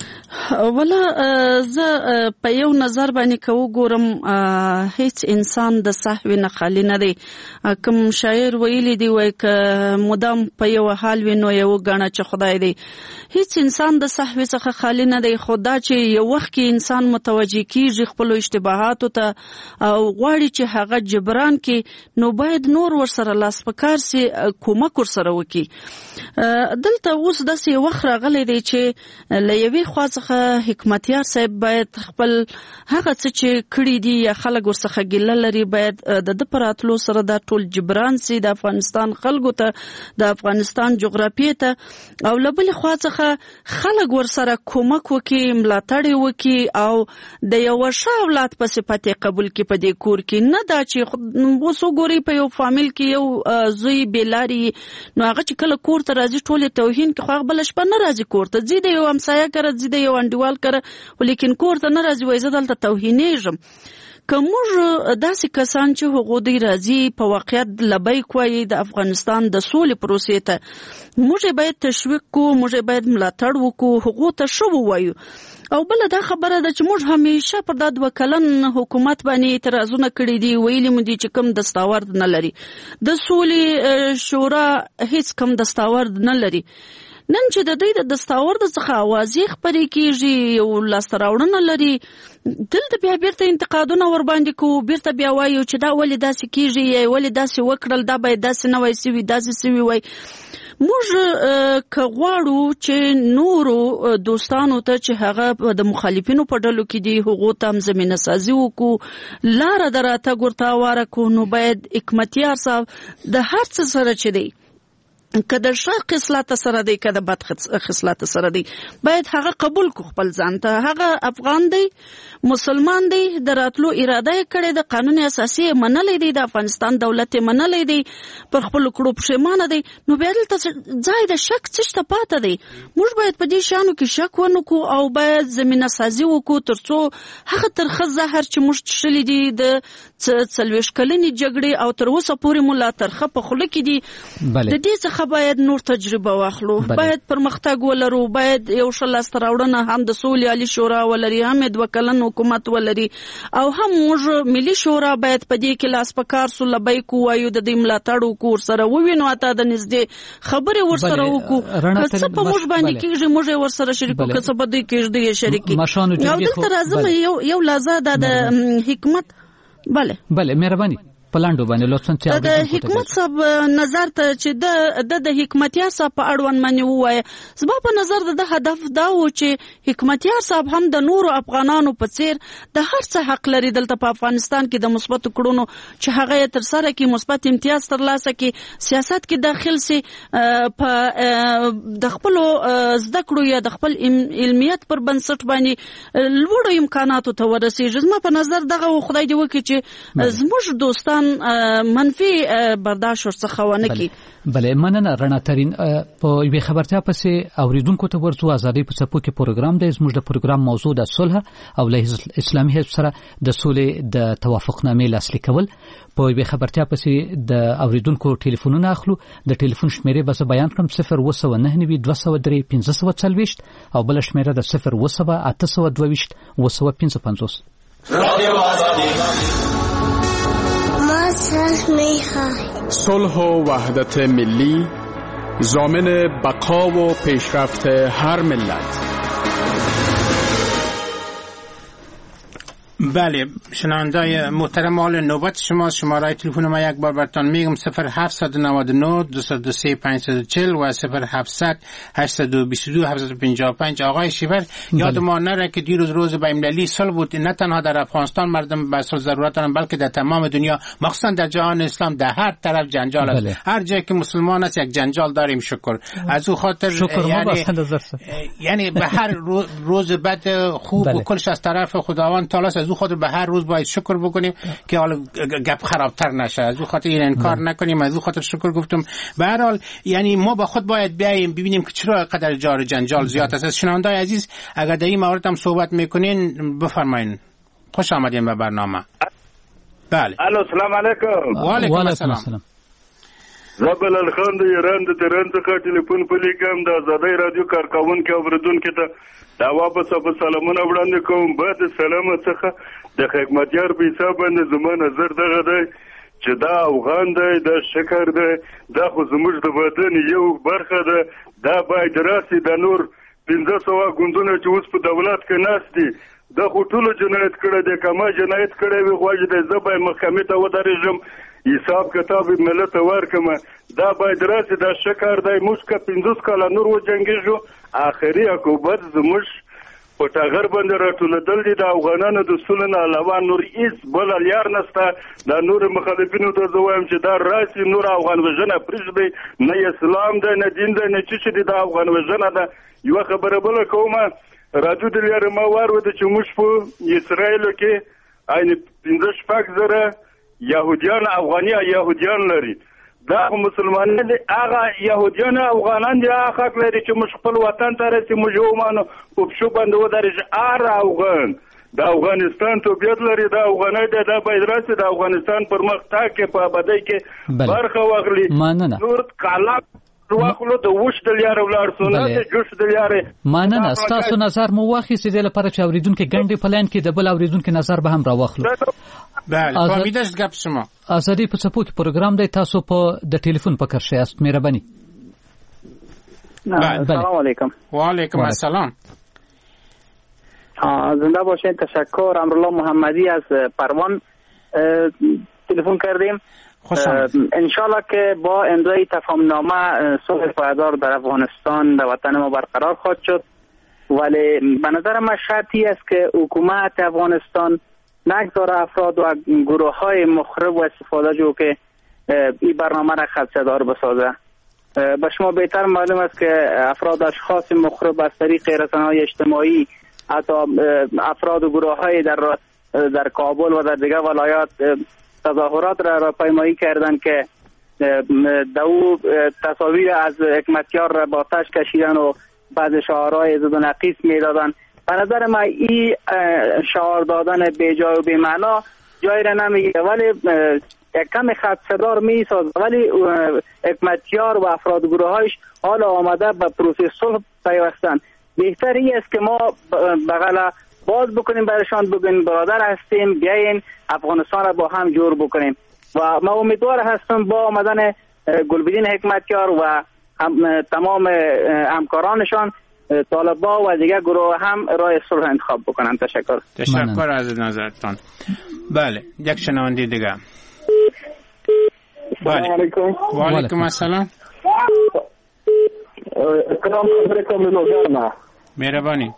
ولا زه په یو نظر باندې کو ګورم هیڅ انسان د صحوی نه خالی نه دی. کوم شاعر ویلی دی وای ک مدام په یو حال وینو یو غاڼه چې خدای دی. هیڅ انسان د صحوی څخه خالی نه دی. خدا چې یو وخت کې انسان متوجي کیږي خپل اشتباهات ته او غواړي چې هغه جبران کې نو باید نور ورسره لاس پکار سي کومک ورسره وکي. دلته اوس داسې وخت راغلی دی چې لوي خواڅخه حکمتیار صاحب باید خپل هغه څه چې کړی دي یا خلک ورڅخه ګیله لري باید د د پراتلو سره دا ټول جبران سي د افغانستان خلکو ته د افغانستان جغرافیې ته او لبل خواڅخه خلک ورسره کومک وکي ملاتړ وکي او د یو ښه اولاد په صفت قبول کې په دې کور کې نه دا چې وسو ګوري په یو فامیل کې یو زوی بیلاری نو هغه چې کله کور ته راځي ټول توهین کې خو بل شپه نه راځي کور ته زیاده یو همسایه کړه زیاده یو انډیوال کړه ولیکن کور ته نه راځي وای زه دلته توهینېږم. که موږ داسې کسان چې هغوی دی راځي په واقعیت لبیک وایي د افغانستان د سولې پروسې ته موږ باید تشویق کوو موږ باید ملاتړ وکړو هغوی ته ښه ووایو. او بل دا خبره ده چې موږ همیشه پر دا دوه کلن حکومت باندې اعتراضونه کړي دي ویلي مو دي چې کم دستاورد نه لري د سولې شورا هیڅ کم دستاورد نه لري. نن چې د دوی د دستاورد څخه اوازې خپرې کیږي یو لاسته راوړنه لري دلته بیا بیرته انتقادونه ور باندې کوو بیرته بیا وایو چې دا ولې داسې کیږي یا ولې داسې وکړل دا باید داسې نه وای سوي داسې سوي وای. موږ که غواړو چې نورو دوستانو ته چې هغه د مخالفینو په ډلو کې دي هغو ته هم زمینه سازي وکړو لاره د راتګ ورته هواره کړو نو باید حکمتیار صاحب د هر څه سره چې دی که د ښه خصلت سره دی که د بد خصلت سره دی باید هغه قبول کو خپل ځان ته هغه افغان دی مسلمان دی د راتلو اراده یې کړې د قانون اساسي منلې دی د افغانستان دولت منلې دی پر خپل کړو پښیمانه دی نو بیا دلته ځای د شک څه پاته دی. موږ باید په دې شانو کې شک ونکو او باید زمينه سازي وکړو ترڅو هغه ترخه زهر چې موږ تشلې دي د څلويش کلنې جګړې او تر اوسه پورې مولا ترخه په خوله کې دي د دې څخه باید نور تجربه واخلو باید پرمختګ ولرو باید یو شل استراوړنه هم د سولې علي شورا ولري هم د وکلن حکومت ولري او هم موږ ملي شورا باید په دې کې لاس پکار سو لبیک وایو د دې ملاتړ وکړو سره ووینو اته د نږدې خبرې ورسره وکړو څه په موږ باندې کېږي موږ ورسره شریکو که څه په دې کې شریکي او دلته راځم یو یو لازم د حکمت بله بله مهرباني پلاندو باندې لطفاً چې د حکمت صاحب نظر ته چې د د حکمتیار صاحب په اړوند باندې وایي زما په نظر د هدف دا و چې حکمتیار صاحب هم د نورو افغانانو په څیر د هر څه حق لري دلته په افغانستان کې د مثبت کړونو چې هغه تر سره کې مثبت امتیاز ترلاسه کې سیاست کې داخل سي په د خپل زده کړو یا د خپل علمیت پر بنسټ باندې لوړو امکاناتو ته ورسیږي. زما په نظر دغه خدای دې وکړي چې زموږ دوستان منفي برداشت ورڅخه ونه کی. بله مننه رڼا ترين په یوه خبرتیا پسې اوریدونکو ته ورته ازادي په څپو کې پروګرام دی زموږ د پروګرام موضوع د صلح او له اسلامي حزب سره د سولې د توافقنامې لاسلیک کول. په یوه خبرتیا پسې د اوریدونکو ټلیفونونه اخلو د ټلیفون شمیرې به بیان کړم صفر و سو نه نوي دوه سو درې پنځه سو څلويشت او بل شمیره د صفر و سو اته سو دوه و سو پنځه پنځوس. رادیو آزادی صلح و وحدت ملی ضامن بقا و پیشرفت هر ملت. بله شنوندای محترم حال نوبت شما شماره تلفن ما یک بار براتون میگم صفر هفتصد و نود و نه دویست و سه پانصد و چهل و صفر هفتصد هشتصد و بیست و دو هفتصد و پنجاه و پنج. آقای شیور یاد ما نره که دیروز روز بین‌المللی صلح بود نه تنها در افغانستان مردم به صلح ضرورت دارن بلکه در تمام دنیا مخصوصا در جهان اسلام در هر طرف جنجال است. هر جایی که مسلمان است یک جنجال داریم شکر از او خاطر یعنی یعنی به هر روز بعد خوب و کلش از طرف خداوند تعالی است. از او خاطر به هر روز باید شکر بکنیم که حالا گپ خرابتر نشه. از او خاطر این انکار نکنیم از او خاطر شکر گفتم. به هر حال یعنی ما با خود باید بیاییم ببینیم که چرا قدر جار جنجال زیاد است. شنوندای عزیز اگر در این مورد هم صحبت میکنین بفرمایید. خوش آمدین به برنامه. بله الو سلام علیکم. و علیکم السلام. زبل الخان د ایران د تهران څخه ټلیفون په لیکم د آزادۍ رادیو کارکون کې اوریدونکو ته دا واپس په سلامونه وړاندې کوم. بعد سلام څخه د حکمتیار په حساب باندې زما نظر دغه دی چې دا افغان دی، دا شکر دی، دا خو زموږ د بدن یو برخه ده. دا باید راسي د نور پنځه سوه ګوندونه چې اوس په دولت کې ناست دي دا خو ټولو جنایت کړی دی. که ما جنایت کړی وي غواړي دی زه باید محکمې ته ودرېږم، حساب کتاب یې ملت ته ورکړم. دا باید راسي، دا شکر دی. موږ که پنځوس کاله نور وجنګېږو آخري عقوبت زموږ په ټغر باندې راټولېدل دي. د افغانانو د سولې نه علاوه نور هېڅ بله لار نشته. دا نور مخالفینو ته زه وایم چې دا راسي نور افغان وژنه پرېږدئ. نه اسلام دی نه دین دی نه څه چې دی، دا افغان وژنه ده. یوه خبره بله کومه، راجو د لیارې ما واورېده چې موږ په اسرائیلو کې عین پنځه شپږ زره یهودیان افغاني یهودیان لري. دا خو مسلمانان دي، هغه یهودیان افغانان دي، هغه حق لري چې موږ خپل وطن ته رسي، موږ ومانو په پښو باندې ودرېږي. هر افغان د افغانستان طبیعت لري، دا افغانۍ دی، دا باید راسي د افغانستان پرمختګ کې په ابادۍ کې برخه واخلي. نور کالا واخلو د وښ د لیارې ولاړ سو، نه د جوش د لیارې. مننه. ستاسو نظر مو واخیستې دې لپاره چې اورېدونکي ګڼې په لاین کې د بل اورېدونکي نظر به هم راواخلو. بله فهمیداش گپ شما. آزادی په څپو کې پروګرام دی، تاسو په د ټلیفون په کار شئ. مهرباني. سلام علیکم. و علیکم السلام. زنده باشین. تشکر. امرالله محمدی از پروان تلفن کردیم. انشالله که با امضای تفاهمنامه صلح پایدار در افغانستان در وطن ما برقرار خواهد شد، ولی به نظر من شرطی است که حکومت افغانستان نگذاره افراد و گروه های مخرب و استفاده جو که این برنامه را خدشه‌دار بسازه. به شما بهتر معلوم است که افراد اشخاص مخرب از طریق رسانه‌های اجتماعی، حتی افراد و گروه های در در کابل و در دیگر ولایات تظاهرات را راهپیمایی کردن که دو تصاویر از حکمتیار را با آتش کشیدن و بعض شعارهای ضد و نقیص میدادن. به نظر من این شعار دادن بی جای و بی معنا جای را نمیگیره، ولی یک کم خدشه‌دار میسازه. ولی حکمتیار و افراد گروه هایش حالا آمده به پروسه صلح پیوستن. بهتر این است که ما بغل باز بکنیم، برایشان بگیم برادر هستیم، بیاین افغانستان را با هم جور بکنیم. و ما امیدوار هستم با آمدن گلبدین حکمتیار و هم تمام همکارانشان طالبا و دیگر گروه هم راه صلح انتخاب بکنن. تشکر. تشکر از نظرتان. بله یک شنونده دیگه. سلام علیکم. و علیکم السلام. اکرام خبره کوم له ګرنا. مهرباني.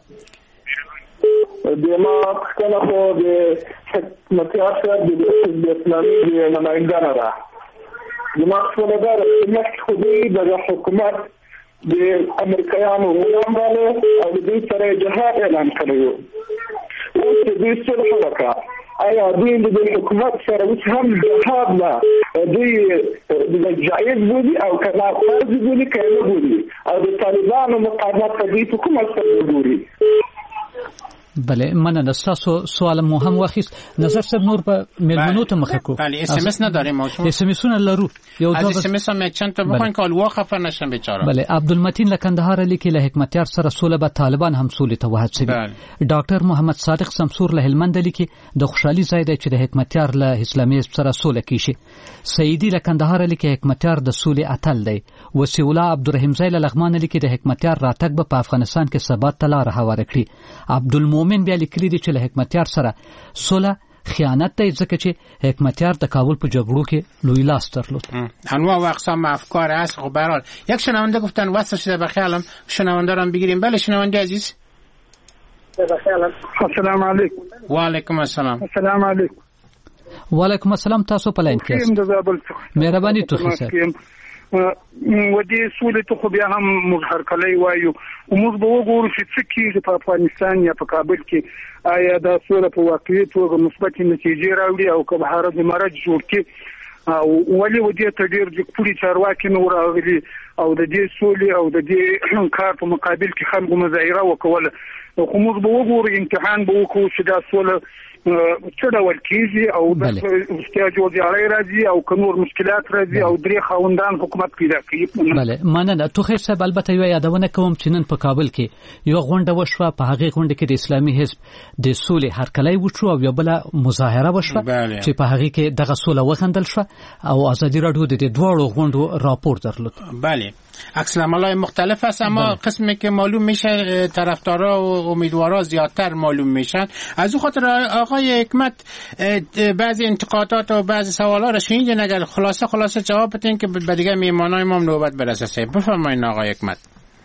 د ما خپل خو د حکمتیار سره د اسلامي د نمائندانه را د ما خپل دار چې خو د حکومت د امریکایانو غلام باندې او د دې سره جهاد اعلان کړو. او چې د صلح وکړه آیا دوی د حکومت سره اوس هم جهاد نه دوی د جایز بودي او کله فرض بودي کله بودي او د طالبانو مقاومت په دې په کومه سترګه ګوري؟ بله مننه. ستاسو سوال مو هم واخیست. نظر صاحب نور به میلمنو ته مخه کو. بله اس ام اس نداریم ما. اس ام اس لرو. یو از اس ام اس هم چند تا بخواین که الوا خفه نشن بیچاره. بله عبدالمتین لکندهار لیکي له حکمتیار سره سوله به طالبان هم سولې ته وهڅوي. ډاکټر محمد صادق سمسور له هلمند لیکي د خوشحالي ځای دی چې د حکمتیار له اسلامي سره سوله کیشي. سیدی لکندهار لیکي حکمتیار د سولې اتل دی. وسی الله عبدالرحیم زای له لغمان لیکي د حکمتیار راتګ به په افغانستان کې ثبات ته لار هواره کړي. عبدالمؤمن بیا لیکلي دي چې له حکمتیار سره سوله خیانت دی، ځکه چې حکمتیار د کابل په جګړو کې لوی لاس درلود. انواع و اقسام افکار هست. خب به هر حال یک شنونده گفتن واسه شده بخیالم شنونده رو بگیریم. بله شنونده عزیز. بخیالم. السلام علیکم. و علیکم السلام. السلام علیکم. و علیکم السلام. تاسو په لاین کې یاست. مهرباني توخی صاحب. و دې سولې ته خو بیا هم موږ هرکلی وایو. موږ به وګورو چې څه کېږي په افغانستان یا په کابل کې. آیا دا سوله په واقعي توګه مثبتې نتیجې راوړي او که به حرج مرج جوړ کړي؟ او ولې و دې ته ډېر پوړي چارواکي نه راغلي او د دې سولې او د دې کار په مقابل کې خلکو مظاهره وکوله. خو موږ به وګورو، امتحان به وکړو چې دا سوله څه ډول کیږي او د احتیاج وزاري راځي او کنور مشکلات راځي او درې خوندان حکومت پیدا کوي. بله مننه. تو خیر صاحب البته یو یادونه کوم چې نن په کابل کې یو غونډه وشوه، په هغه غونډه کې د اسلامي حزب د سولې هرکلی وشو او یو بل مظاهره وشوه چې په هغه کې دغه سوله وغندل شو او ازادي رادیو د دې دوه غونډو راپور درلود. بله عکس‌العمل‌های مختلف است، اما بله. قسمی که معلوم میشه طرفدارا و امیدوارا زیادتر معلوم میشن. از اون خاطر آقای حکمت بعضی انتقادات و بعضی سوالا را شنیدین، اگر خلاصه خلاصه جواب بدین که به دیگه میهمانای ما نوبت برسه. بفرمایید آقای حکمت.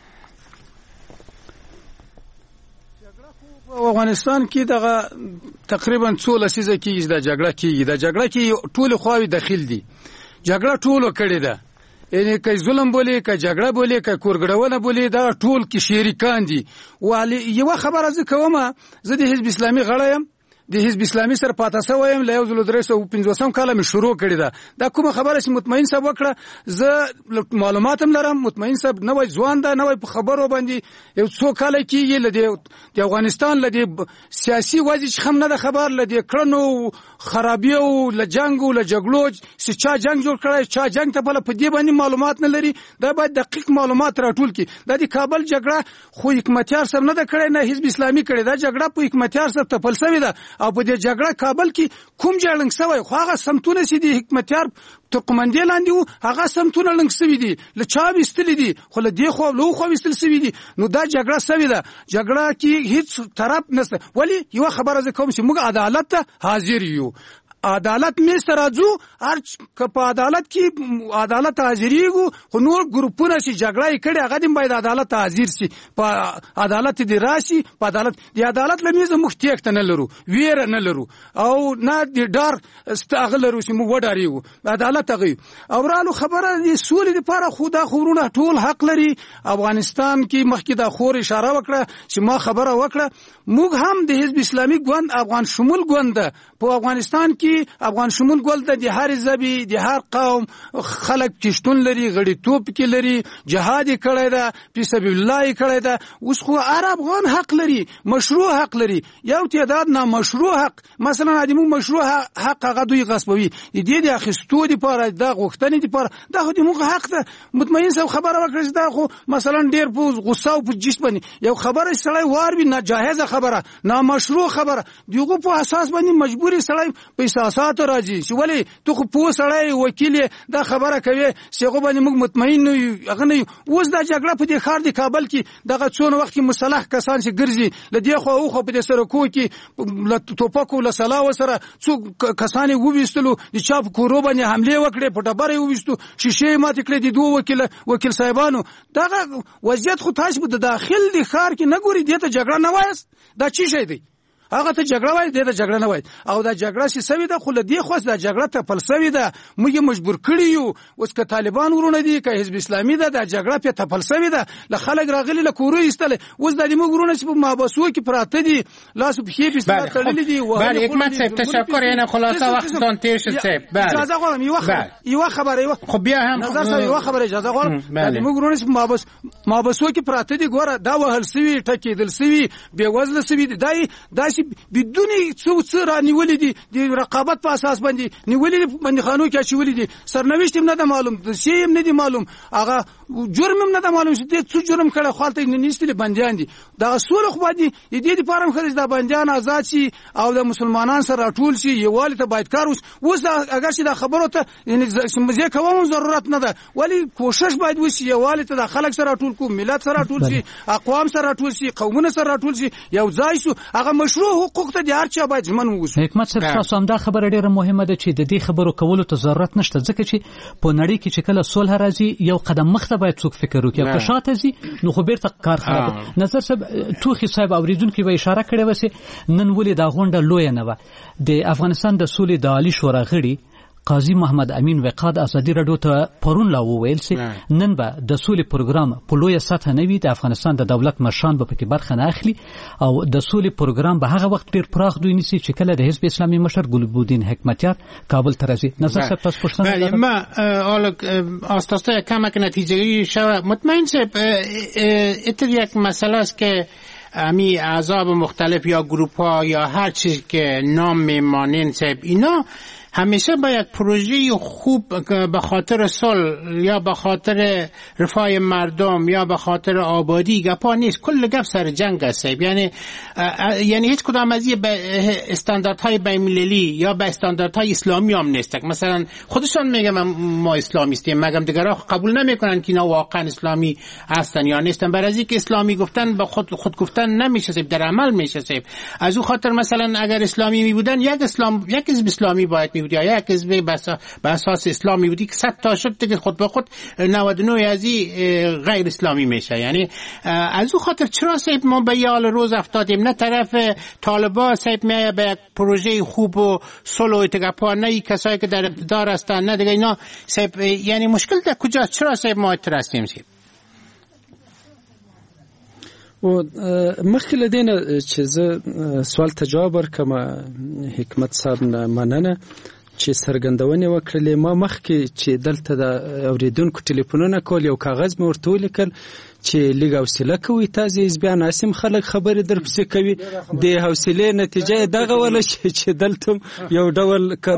افغانستان کې دغه تقریبا څو لسیزه کېږي د جګړه کېږي د جګړه کې ټول خواوې داخل دي. جګړه ټولو کړې ده، یعنی که ظلم بولی که جګړه بولی که کورګړونه بولی دا ټول کې شریکان دي. ولی یو خبره زه کومه، زه د حزب اسلامي غړی یم، د حزب اسلامي سره پاته سوی یم، له یو زلو درې سوه پنځوسم کاله مې شروع کړې ده. دا کومه خبره چې مطمئن صاحب وکړه، زه معلومات هم لرم. مطمئن صاحب نوی ځوان ده، نوی په خبرو باندې یو څو کاله کېږي له د افغانستان له د سیاسي وضع څخه هم نه ده خبر، له د کړنو خرابیو له جنګو له جګړو چې چا جنګ جوړ کړی چا جنګ ته بله په دې باندې معلومات نه لري. دا باید دقیق معلومات راټول کړي. دا د کابل جګړه خو حکمتیار صاحب نه ده کړې، نه حزب اسلامي کړې. دا جګړه په حکمتیار صاحب تپل سوې ده او په دې جګړه کابل کې کوم ځای لنګ سوی خو هغه سمتونه چې د حکمتیار تر قومندې لاندې وو هغه سمتونه لنګ سوي دي، له چا ویستلي دي، خو له دې خوا له خوا ویستل سوي دي. نو دا جګړه سوې ده. جګړه کې هیڅ طرف نشته. ولی یو خبره زه کوم چې موږ عدالت ته حاضر یو. عدالت می سره ځو، هر که په عدالت کې عدالت حاضرېږو، خو نور ګروپونه چې جګړه یې کړې هغه دې باید عدالت حاضر سي، په عدالت دې راشي. په عدالت د عدالت له میزه موږ تېښته نه لرو، ویره نه لرو او نه د ډار هغه لرو چې موږ وډارېږو. عدالت هغه او رالو خبره د سولې دپاره خو دا خو وروڼه ټول حق لري. افغانستان کې مخکې دا خور اشاره وکړه چې ما خبره وکړه، موږ هم د حزب اسلامي ګوند افغان شمول ګوند ده. په افغانستان کې افغان شمول ګوند د هر ژبې د هر قوم خلک کې شتون لري، غړیتوب کې لري، جهاد یې کړی ده، فی سبیل الله یې کړی ده. اوس خو هر افغان حق لري، مشروع حق لري. یو تعداد نامشروع حق، مثلا د موږ مشروع حق هغه دوی غصبوي، د دې د اخیستو دپاره د غوښتنې دپاره دا خو د موږ حق ده. مطمئن صاحب خبره وکړه چې دا خو مثلا ډېر په غصه او په جسم باندې یو خبره سړی واروي، ناجایزه خبره، نامشروع خبره، دغه په اساس باندې مجبوري سړی په اساسات راځي چې ولی تو خو په سړی وکیل دا خبره کوي چې هغه باندې موږ مطمئن نه یو. هغه نه اوس دا جګړه په دې ښار د کابل کې دغه څونه وخت کې مصالح کسان چې ګرځي له دې خو او خو په دې سرکو کې له توپکو له سلاو سره څو کسان وویستلو، د چا په کورو باندې حمله وکړې، په ډبره وویستو، شیشې ماتې کړې د دوه وکیل وکیل صاحبانو. دغه وضعیت خو تاسو په داخل د ښار کې نه ګوري. دې ته جګړه نه وایست، دا چی شی دی؟ هغه ته جګړه وایي، دې ته جګړه نه وایي. او دا جګړه چې سوي ده خو له دې خو دا جګړه ته فلسفي ده، موږ مجبور کړی یو. اوس که طالبان ورونه دي که حزب اسلامي ده، دا جګړه په تفلسفي ده. له خلک راغلي له کورو ایستل، اوس د دې موږ ورونه چې په محبسو کې پراته دي، لاس په خې بسته تړلې دي. بله حکمت صاحب تشکر. یعنی خلاصه وقتتان تیر شد صاحب. بله اجازه غواړم یو خبره یو خبره یو خب بیا هم نظر صاحب یو خبره اجازه غواړم. د موږ ورونه چې په محبس محبسو کې پراته دي، ګوره دا وهل سوي، ټکېدل سوي، بې وزله سوي دي. دا داسې بدون څو څه را نیولې دي، د رقابت په اساس باندې نیولې دي، بندیخانو کې اچولې دي. سرنوشت هم نه ده معلوم، دوسیې هم نه دي معلوم، هغه جرم هم نه ده معلوم چې دې څه جرم کړی، خو هلته نه نیستلي بندیان دي. دغه سوله خو باید د دې دپاره هم ښه دا بندیان آزاد شي او د مسلمانان سره راټول شي، یووالي ته باید کار وشي. اوس اگر چې دا خبرو ته زه کوم هم ضرورت نه ده، ولی کوشش باید وشي یووالي ته د خلک سره راټول کړو، ملت سره راټول شي، اقوام سره راټول شي، قومونه سره راټول شي، یو ځای شو. هغه مشروع حقوق ته د هر چا باید ژمن ووسو. حکمت صاحب تاسو هم دا خبره ډیره مهمه ده چې د دې خبرو کولو ته ضرورت نشته، ځکه چې په نړۍ کې چې کله صلح راځي یو قدم مخته باید څوک فکر وکړي، او که شاته ځي نو خو بیرته کار خراب. نظر صاحب توخي صاحب اوریدونکو به اشاره کړې و چې نن ولې دا غونډه لوی نه و. د افغانستان د سولې د عالی شورا غړي قاضي محمد امین وقاد ازادي رادیو ته پرون لا وویل چې نن به د سولې پروګرام په لویه سطح نه وي، د افغانستان د دولت مشران به پکې برخه نه اخلي، او د سولې پروګرام به هغه وخت ډیر پراخ دوی نیسي چې کله د حزب اسلامي مشر ګلبودین حکمتیار کابل ته راځي. نظر صاحب تاسو پوښتنه بله ما حالا آستاسته کمک نتیجه‌گیری شود. مطمئن صاحب اتر یک مسئله است که امی اعضاب مختلف یا گروپ ها یا هر چیز که نام میمانین صاحب اینا همیشه با یک پروژه خوب به خاطر صلح یا به خاطر رفاه مردم یا به خاطر آبادی گپا نیست، کل گپ سر جنگ است. یعنی یعنی هیچ کدام از این استانداردهای بین‌المللی یا به استانداردهای اسلامی هم نیست. مثلا خودشان میگن ما اسلامیستیم، مگم دیگرها قبول نمیکنن که اینا واقعا اسلامی هستن یا نیستن. برای از اینکه اسلامی گفتن به خود خود گفتن نمیشه، در عمل میشه. از اون خاطر مثلا اگر اسلامی می بودن یک اسلام یک حزب اسلامی باید می بود یا یک حزب به اساس اسلامی بودی که صد تا شد دیگه خود به خود نود و نه از غیر اسلامی میشه. یعنی از اون خاطر چرا صاحب ما به یال روز افتادیم؟ نه طرف طالبان صاحب میایه به یک پروژه خوب و صلح و اتفاق، نه کسایی که در اقتدار هستن، نه دیگه اینا صاحب. یعنی مشکل در کجاست؟ چرا صاحب ما اعتراضیم صاحب؟ و مخکې له دې نه چې زه سوال ته جواب ورکړم، حکمت صاحب نه مننه چې څرګندونې وکړلې. ما مخکې چې دلته د اورېدونکو ټلیفونونه کول یو کاغذ مې ورته ولیکل چې لږ حوصله کوئ، تاسې حزبیان اسیم خلک خبرې درپسې کوي. د حوصلې نتیجه یې دغه وله چې دلته یو ډول که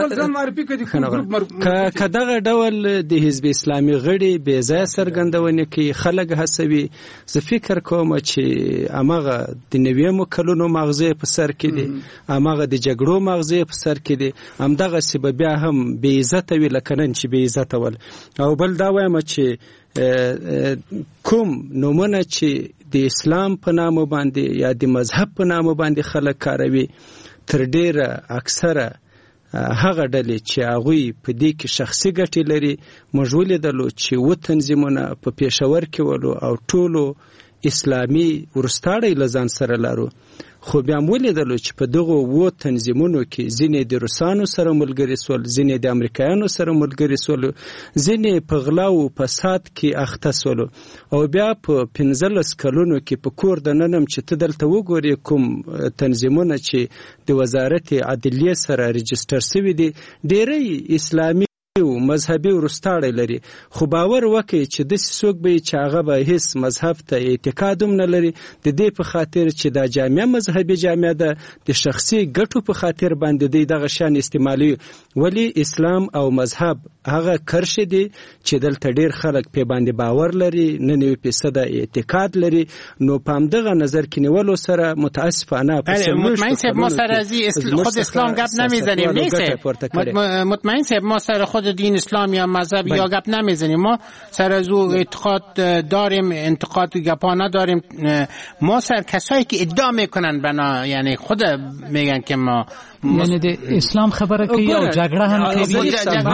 دغه ډول د حزب اسلامي غړي بې ځایه څرګندونې کوي، خلک هڅوي. زه فکر کوم چې هماغه د نویمو کلونو ماغزه په سر کې دي، هماغه د جګړو ماغزه په سر کې دي، همدغسې به بیا هم بې عزته وي لکه نن چې بې عزته ول. او بل دا وایم چې کوم نومونه چې د اسلام په نامه باندې یا د مذهب په نامه باندې خلک کاروي، تر ډیره اکثره هغه ډلې چې هغوی په دې کې شخصي ګټې لري. موږ ولیدلو چې و تنظیمونه په پېښور کې ولو او ټولو اسلامي وروستاړی له ځان سره لرو، خو بیا هم ولیدلو چې په دغو و تنظیمونو کې ځینې د روسانو سره ملګري سول، ځینې د امریکایانو سره ملګري سول، ځینې په غلا او فساد کې اخته سول. او بیا په پنځلس کلونو کې په کور دننه چې ته دلته وګورې کوم تنظیمونه چې د وزارت عدلیه سره رجسټر شوي دي ډېری اسلامي مذهبي وروستاړی لري، خو باور وکړئ چې داسې څوک به چې هغه به هیڅ مذهب ته اعتقاد هم نه لري، د دې په خاطر چې دا جامعه مذهبي جامعه ده، د شخصي ګټو په خاطر باندې دی دغه شیان استعمالوي. ولی اسلام او مذهب هغه کرښې دي چې دلته ډېر خلک پې باندې باور لري، نه نوي فیصده اعتقاد لري. نو په همدغه نظر کې نیولو سره متاسفانه مطمئن صاحب ما سر از خود اسلام گپ نمیزنیم. نیست مطمئن صاحب ما سر خود دین اسلام یا مذهب یا گپ نمیزنیم، ما سر از او اعتقاد داریم، انتقاد گپا نداریم. ما سر کسایی که ادعا میکنن بنا یعنی خود میگن که ما یعنی د اسلام خبره کوي او جګړه هم کوي،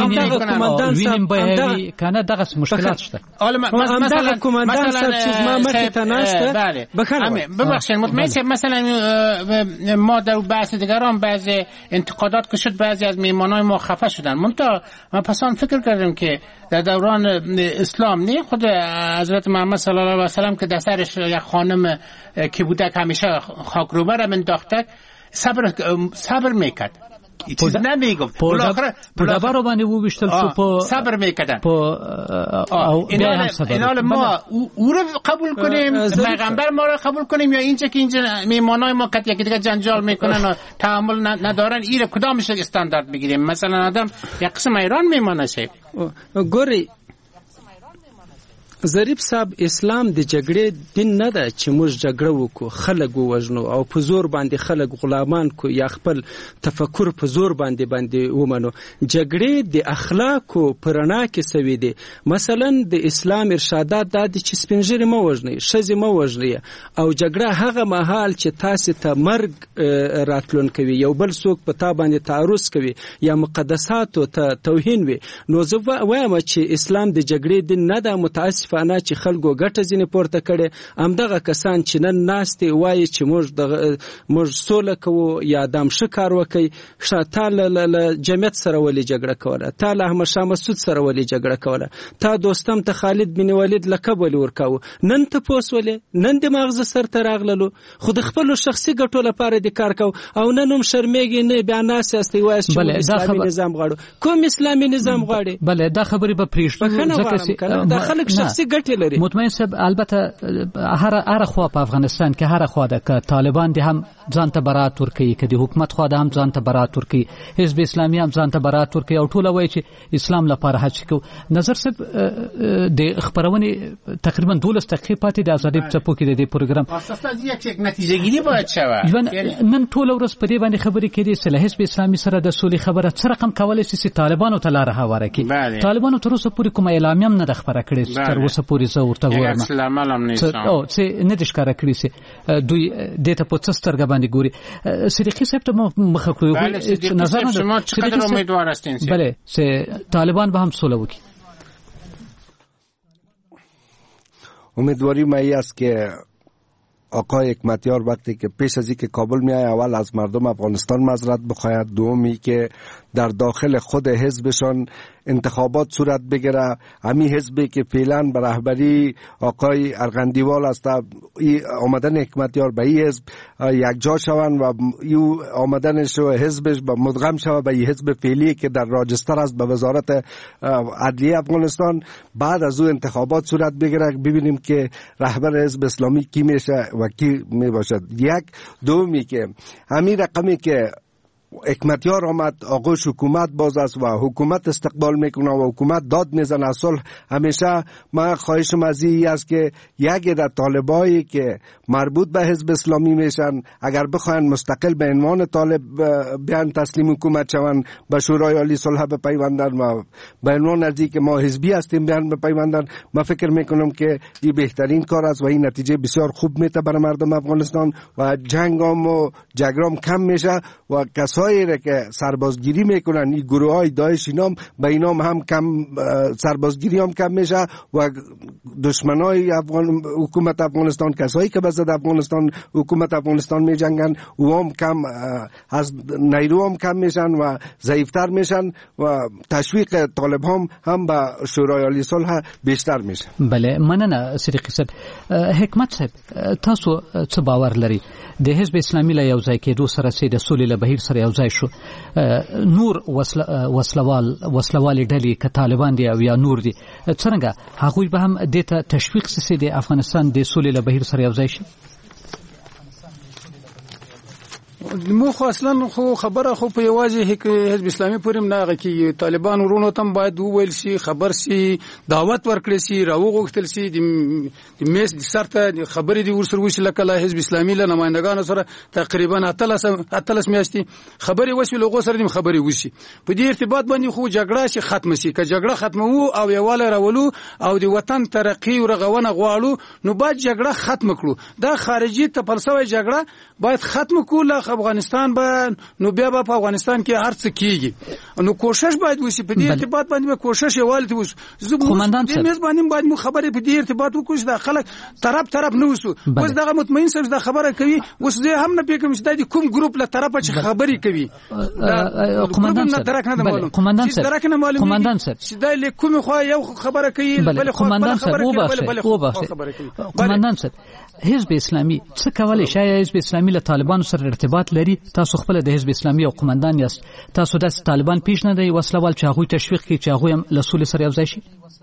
وینم به هی کنه دغه مشکلات شته. مثلا کومندان صاحب چې ما مخې ته ناشته بخیر ببخشید مطمئن صاحب مثلا ما در بحث دیگران بعضی انتقادات که شد، بعضی از میهمانای ما خفه شدن. منتها ما پسان فکر کردیم که در دوران اسلام نه خود حضرت محمد صلی الله علیه و سلم که در سرش یک خانم که بودک همیشه خاک رو برم انداخته صبر صبر میکرد، چیز نمیگفت. بالاخره بالاخره باندې وویشتل شو په صبر میکردن. او اینا ما او رو قبول کنیم، پیغمبر ما رو قبول کنیم، یا اینجا که اینجا میمانای ما که یکی دیگه جنجال میکنن و تحمل ندارن، این کدامش استاندارد بگیریم؟ مثلا آدم یک قسم ایران میمانه شه. ګوري ظریف صاحب، اسلام د جګړې دین نه ده چې موږ جګړه وکړو، خلک ووژنو او په زور باندې خلک غلامان کو یا خپل تفکر په زور باندې باندې ومنو. جګړې د اخلاقو په رڼا کې سوي دي. مثلا د اسلام ارشادات دا دي چې سپین ږیري مه وژنئ، ښځې مه وژنئ، او جګړه هغه مهال چې تاسې ته مرګ راتلون کوي، یو بل څوک په تا باندې تعرض کوي یا مقدساتو ته توهین وي. نو زه وایم چې اسلام د جګړې دین نه ده. متاسف فانا چې خلکو ګټه ځینې پورته کړي، همدغه کسان چې نن ناستې وایي چې موږ د موږ سوله کوو یا دام ښه کار وکړي. تا له جمعیت سره ولې جګړه کوله؟ تا له احمد شاه مسعود سره ولې جګړه کوله؟ تا دوستم ته خالد بن ولید لقب ولې ورکاوه؟ نن تپوس ولې؟ نن د ماغزه سر ته راغللو، خو د خپلو شخصي ګټو لپاره د کار کوو او نن هم شرمېږي نه بیا ناست یاستئ وایاست چې اسلامي نظام غواړو. کوم اسلامي نظام غواړي؟ بله دا خبرې به پرېږدو، دا خلک شخصي ګټې لري. مطمئن صاحب البته هر هر خوا په افغانستان کې هر خوا د طالبان دي هم ځان ته برات ورکوي، که د حکومت خوا د هم ځان ته برات ورکوي، حزب اسلامي هم ځان ته برات ورکوي او ټول وایي چې اسلام لپاره هڅه کوو. نظر صاحب د خبرونې تقریبا دولس دقیقې پاتې د ازادي په څپو کې د دې پروګرام اساسا یک نتیجه گیری باید شوه. نن ټول ورځ په دې باندې خبرې کېدې چې له حزب اسلامي سره د سولې خبره څه رقم کولای شي چې طالبانو ته لاره هواره کړي. طالبانو تر اوسه پورې کومه اعلامیه هم نه ده خبره کړې، تر اوسه پورې زه ورته وایم او څه نه دي ښکاره کړي چې دوی دې ته په څه سترګه باندې ګوري. صدیقي صاحب ته مخه کړو نظر شما چقدر امیدوار هستین بله چې طالبان به هم سوله وکړي؟ امیدواری ما ای است که آقای حکمتیار وقتی که پیش از اینکه کابل میای اول از مردم افغانستان معذرت بخواید، دومی که در داخل خود حزبشان انتخابات صورت بگیره. همین حزبی که فعلا به رهبری آقای ارغندیوال است، آمدن حکمتیار به این حزب یک جا شوند و یو آمدنش و حزبش به مدغم شود به این حزب فعلی که در راجستر است به وزارت عدلیه افغانستان. بعد از او انتخابات صورت بگیره ببینیم که رهبر حزب اسلامی کی میشه و کی می باشد. یک دومی که همین رقمی که حکمتیار آمد، آغوش حکومت باز است و حکومت استقبال میکنه و حکومت داد میزنه صلح. همیشه من خواهشم از این است که یک در طالبایی که مربوط به حزب اسلامی میشن اگر بخواین مستقل به عنوان طالب بیان تسلیم حکومت شوند، به شورای عالی صلح بپیوندن و به عنوان نزدیک که ما حزبی هستیم بیان بپیوندن، من فکر میکنم که این بهترین کار است و این نتیجه بسیار خوب میته برای مردم افغانستان و جنگام و جگرام کم میشه و کسایی که سربازگیری میکنن این گروه های داعش اینام به اینام هم کم سربازگیری هم کم میشه و دشمن های افغان حکومت افغانستان، کسایی که بزد افغانستان حکومت افغانستان میجنگن و هم کم از نیرو هم کم میشن و ضعیفتر میشن و تشویق طالب هم هم به شورای عالی صلح بیشتر میشه. بله مننه صدیقی صاحب. حکمت صاحب تاسو څه باور لري د حزب اسلامي له یو ځای کېدو سره چې د سولې له بهیر سره یو ځای شو، نور وسلوال وسلوالې ډلې که طالبان دي او یا نور دي څنګه هغوی به هم دې ته تشویق سي د افغانستان د سولې له بهیر سره یو ځای شي؟ مو خو اصلا خو خبره خو په یوازې حزب اسلامي پورې نه غږی، طالبان ورونو تم باید وویل شي، خبر شي، دعوت ورکړي شي، راوغوښتل شي د میس د سرته خبرې دی ورسره وشي. لکه له حزب اسلامي له نمائندګانو سره تقریبا اتلس اتلس میاشتې خبرې وشي، لوګو سره د خبرې وشي. په دې ارتباط باندې خو جګړه شي ختم شي، که جګړه ختمو او یواله راولو او د وطن ترقی او رغونه غواړو نو باید جګړه ختم کړو. دا خارجي تپلسوي جګړه باید ختم کړو. افغانستان به نو بیا په افغانستان کې هر څه کیږي، نو کوشش باید وشي. په دې ارتباط باندې کوشش یوالته وشي. زه قومندان صاحب مې باندې باید مو خبرې په دې ارتباط وکړو چې دا خلک طرف طرف نه وسو. اوس دا مطمئن سره دا خبره کوي، اوس زه هم نه پېکم چې دا کوم ګروپ له طرفه چې خبرې کوي. قومندان صاحب درک نه معلوم، قومندان صاحب درک نه معلوم، قومندان صاحب چې دا له کوم خو یو خبره کوي بل قومندان صاحب او بخښه قومندان صاحب حزب اسلامي څه کولای شي؟ حزب اسلامي له طالبانو سره ارتباط لري؟ تاسو خپل د حزب اسلامي او قومندان یاست، تاسو د طالبان پیش نه دی وسلوال چې هغه تشویق کوي چې هغه هم له سولې سره یو ځای شي؟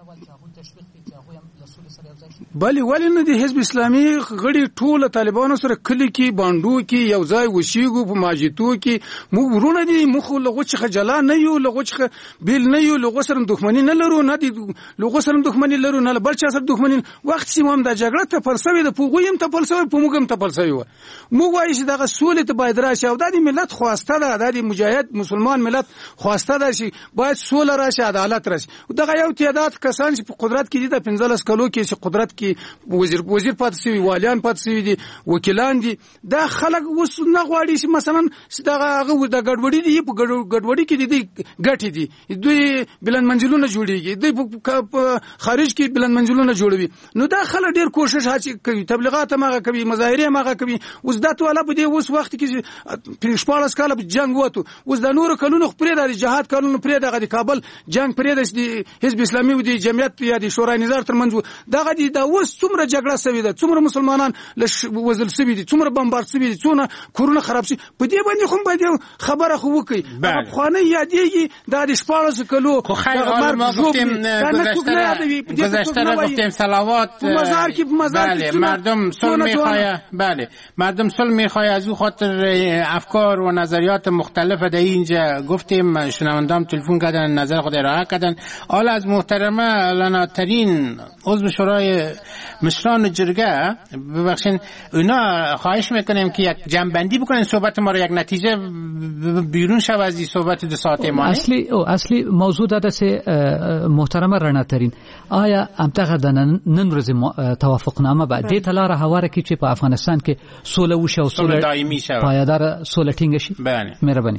بلی ولی نه دی حزب اسلامي غړي ټول طالبانو سره کلی کې باندو کې یو ځای وشيګو په ماجیتو کې مو ورونه دي مخ لغه چې خجلا نه یو لغه چې بیل نه یو لغه سره دښمنی نه لرو، نه دي لغه سره دښمنی لرو، نه بل چا سره دښمنی. وخت چې موږ د جګړه ته فلسفه د پوغویم ته فلسفه په موږ هم ته فلسفه و مو وایي چې دغه سولې ته باید راشي او د ملت خواسته ده، د مجاهد مسلمان ملت خواسته ده چې باید سوله راشي، عدالت راشي. دغه یو تعداد کسان چې په قدرت کې دي د پنځلس کلو کې چې قدرت کې وزیر وزیر پاتې شوی، والیان پاتې شوی دي، وکیلان دي، دا خلک وس نه غواړي چې مثلا دغه هغه د ګډوډي دي په ګډوډي کې دي ګټي دي، دوی بلند منزلونه جوړيږي، دوی په خارج کې بلند منزلونه جوړوي. نو دا خلک ډیر کوشش هڅه کوي، تبلیغات ماغه کوي، مظاهره ماغه کوي. اوس دا ټول په دې اوس وخت کې په شپږ کال په جنگ وته، اوس د نور کلونو خپرې د جهاد کلونو پرې دغه د کابل جنگ پرې د حزب اسلامي او د جمعیت یا د شورای نظام ترمنځ دغه د اوس څومره جګړه سوي ده، څومره مسلمانان وزل سوي دي، څومره بمبار سوي دي، څونه کورونه خراب شي، په دې باندې خو باندې خبره خو وکي. افغاني یادېږي دا د شپاړس کلو خو خیر ما گفتیم گذشته را گفتیم صلوات مزار کی مزار بله مردم صلح میخواه، بله مردم صلح میخواه، از او خاطر افکار و نظریات مختلف در اینجا گفتیم. شنوندام تلفن کردن نظر خود ارائه کردن. حالا از محترمه لناترین عضو شورای مشران جرگه ببخشین اونا خواهش میکنیم که یک جنبندی بکنن صحبت ما را، یک نتیجه بیرون شود از این صحبت دو ساعته ما. اصلی او اصلی موضوع ده سه محترمه رڼاترین آیا امتغه د نن ورځې توافقنامه به د تلاره هواره کې چې په افغانستان کې سوله وشي او سوله دایمي شي، پایدار سوله ټینګ شي. بله مهرباني.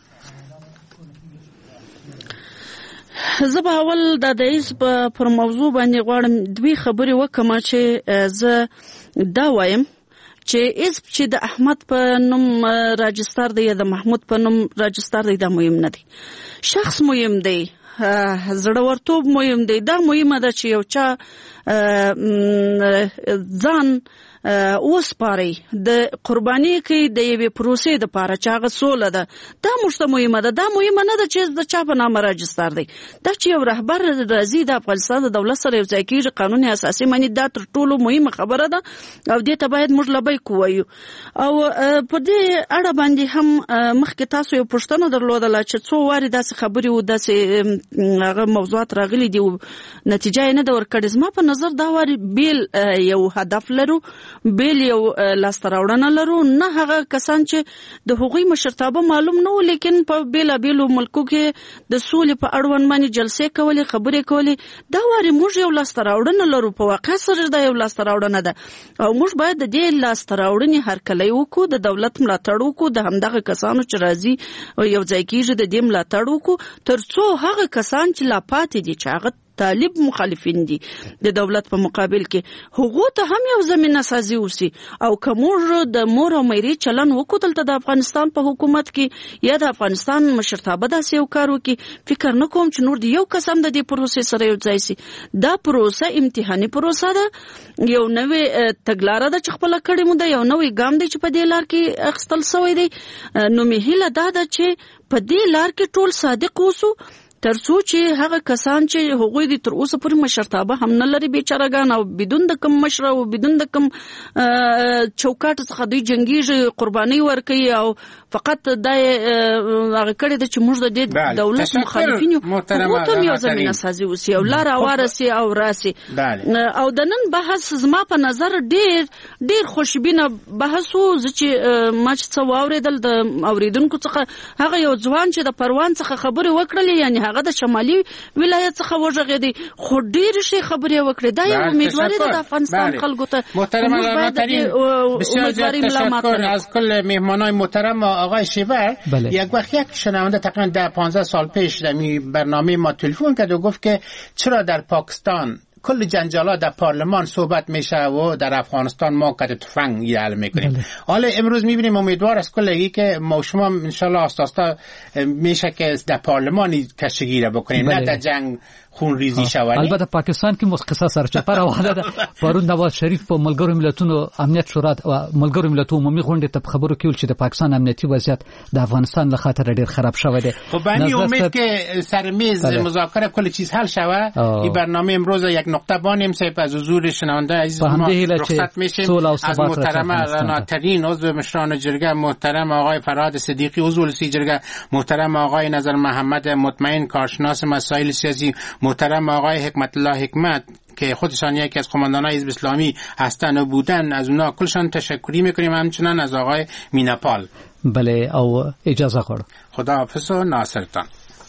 زه به اول د دایز پر موضوع باندې غواړم دوی خبرې وکم چې زه دا وایم چې حزب چې د احمد په نوم راجستر دی یا د محمود په نوم راجستر دی دا مهم نه دی، شخص مهم دی، زړورتوب مهم دی. دا مهمه ده چې یو چا ځان وسپاري د قرباني کوي د یوې پروسې د پاره چې هغه سوله ده. دا موږ ته مهمه ده. دا مهمه نه ده چې د چا په نامه راجستر دی. دا چې یو رهبر راځي د افغانستان د دولت سره یو ځای کېږي قانون اساسي معنی دا تر ټولو مهمه خبره ده او دې ته باید موږ لبیک ووایو. او په دې اړه باندې هم مخکې تاسو یو پوښتنه درلودله چې څو وارې داسې خبرې و داسې هغه موضوعات راغلي دي او نتیجه یې نه ده ورکړې. زما په نظر دا وارې بیل یو هدف لرو، بیل یو لاسته راوړنه لرو، نه هغه کسان چې د هغوی مشرتابه معلوم نه و لیکن په بیلابیلو ملکو کې د سولې په اړوند باندې جلسې کولې، خبرې کولې. دا وارې موږ یو لاسته راوړنه لرو، په واقع سره دا یو لاسته راوړنه ده او موږ باید د دې لاسته راوړنې هرکلی وکړو، د دولت ملاتړ وکړو، د همدغه کسانو چې راځي یو ځای کېږي د دې ملاتړ وکړو تر څو هغه کسان چې لا پاتې دي چې هغه طالب مخالفین دي د دولت په مقابل کې هغو ته هم یو زمینه سازي وسی. او که موږ د مور او میرې چلن وکړو دلته د افغانستان په حکومت کې یا د افغانستان مشرتابه داسې یو کار وکړي، فکر نه کوم چې نور د یو قسم د دې پروسې سره یو ځای سي. دا پروسه امتحاني پروسه ده، یو نوې تګلاره ده چې خپله کړې مو ده، یو نوې ګام دی چې په دې لار کې اخیستل سوی دی. نو مې هیله دا ده چې په دې لار کې ټول صادق اوسو ترڅو چې هغه کسان چې هغوی د تر اوسه پورې مشرتابه هم نه لري بیچارهګان او بدون د کم مشر او بدون د کم چوکاټ څخه دوی جنګیږي، قرباني ورکوي او فقط دا هغه کړی ده چې موږ د دې دولت مخالفین یو هغو ته یو زمینه سازي وسي او لاره هواره سي او راسي. او د نن بحث زما په نظر ډېر ډېر خوشبینه بحث و. زه چې ما چې څه واورېدل د اورېدونکو څخه هغه یو ځوان چې د پروان څخه خبرې وکړلې یعنې هغه د شمالي ولایت څخه وژغېدی خو ډېرې ښې خبرې وکړې. دا یو امیدواري ده د افغانستان خلکو ته. محترم لناترین بسیار زیاد تشکر از کل مهمانای محترم آقای شیبر. یک وقت یک شنونده تقریبا ده پانزده سال پیش در برنامه ما تلفن کرد و گفت که چرا در پاکستان کل جنجالات در پارلمان صحبت میشه و در افغانستان ما کت تفنگ حل میکنیم. حالا امروز میبینیم امیدوار است کلگی که ما شما انشالله آستا آستا میشه که در پارلمانی کشگیره بکنیم نه در جنگ خون ریزی شوالي. البته پاکستان کې مخصصه سرچپه راوړه ده. پرون نواز شریف په ملګرو ملتونو امنیت شورا او ملګرو ملتونو عمومي غونډې ته خبرو کول چې د پاکستان امنیتي وضعیت د افغانستان له خاطر ډیر خراب شوی دی. خب بنی امید که سر میز مذاکره کل چیز حل شوه. این برنامه امروز یک نقطه بانیم سپس از حضور شنونده عزیز ما رخصت میشیم. از محترم لناترین عضو مشران جرگه، محترم آقای فرهاد صدیقی عضو لسی جرگه، محترم آقای نظر محمد مطمئن کارشناس مسائل سیاسی، محترم آقای حکمت الله حکمت که خودشان یکی از قماندانان حزب اسلامی هستن و بودن، از اونا کلشان تشکری میکنیم، همچنان از آقای میناپال. بله او اجازه خور. خدا حافظ و ناصرتان.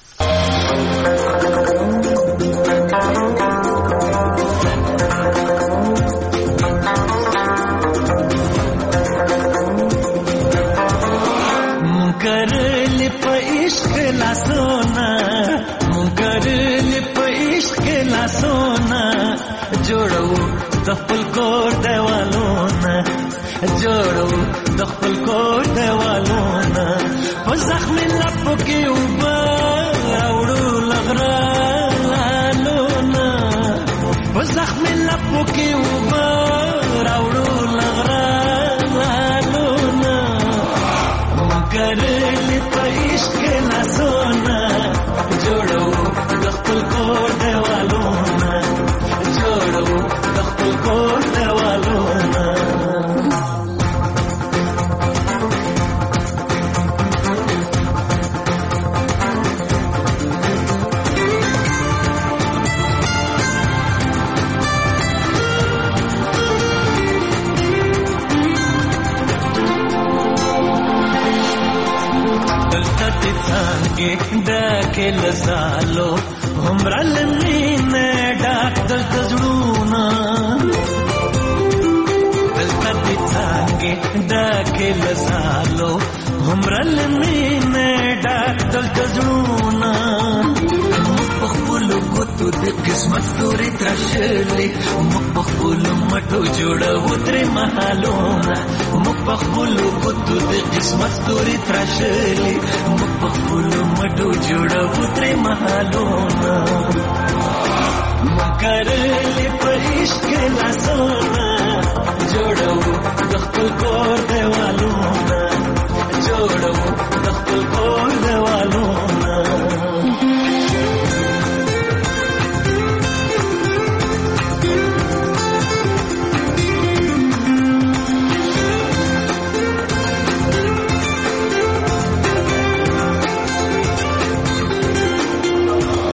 کرل په عشق لاسونه مونږ په عشق لاسونه جوړو د خپل کور دیوالونه جوړو د خپل کور دیوالونه په زخم لپو کې وبا راوړو لغرا لالونه په زخم لپو کې وبا راوړو لغرانونه مکرل په عشق لاسونه جوړو د خپل کور دیوالونه جوړو د خپل کور دیوالونه ډاکې لزالو همرا لمینه ډاک دلته زړونه دلته دې څنګه ډاکې لزالو همرا لمینه ډاک دلته زړونه په خپل ګوتو د قسمت ستوري ترشلې مو په خپل مټو جوړو ترې محلونه مو په خپل ګوتو د قسمت ستوري ترشلې مو په خپل مټو جوړو ترې محلونه مکرلې په عشق لاسونه جوړو د خپل کور دیوالونه جوړو د خپل کور دیوالونه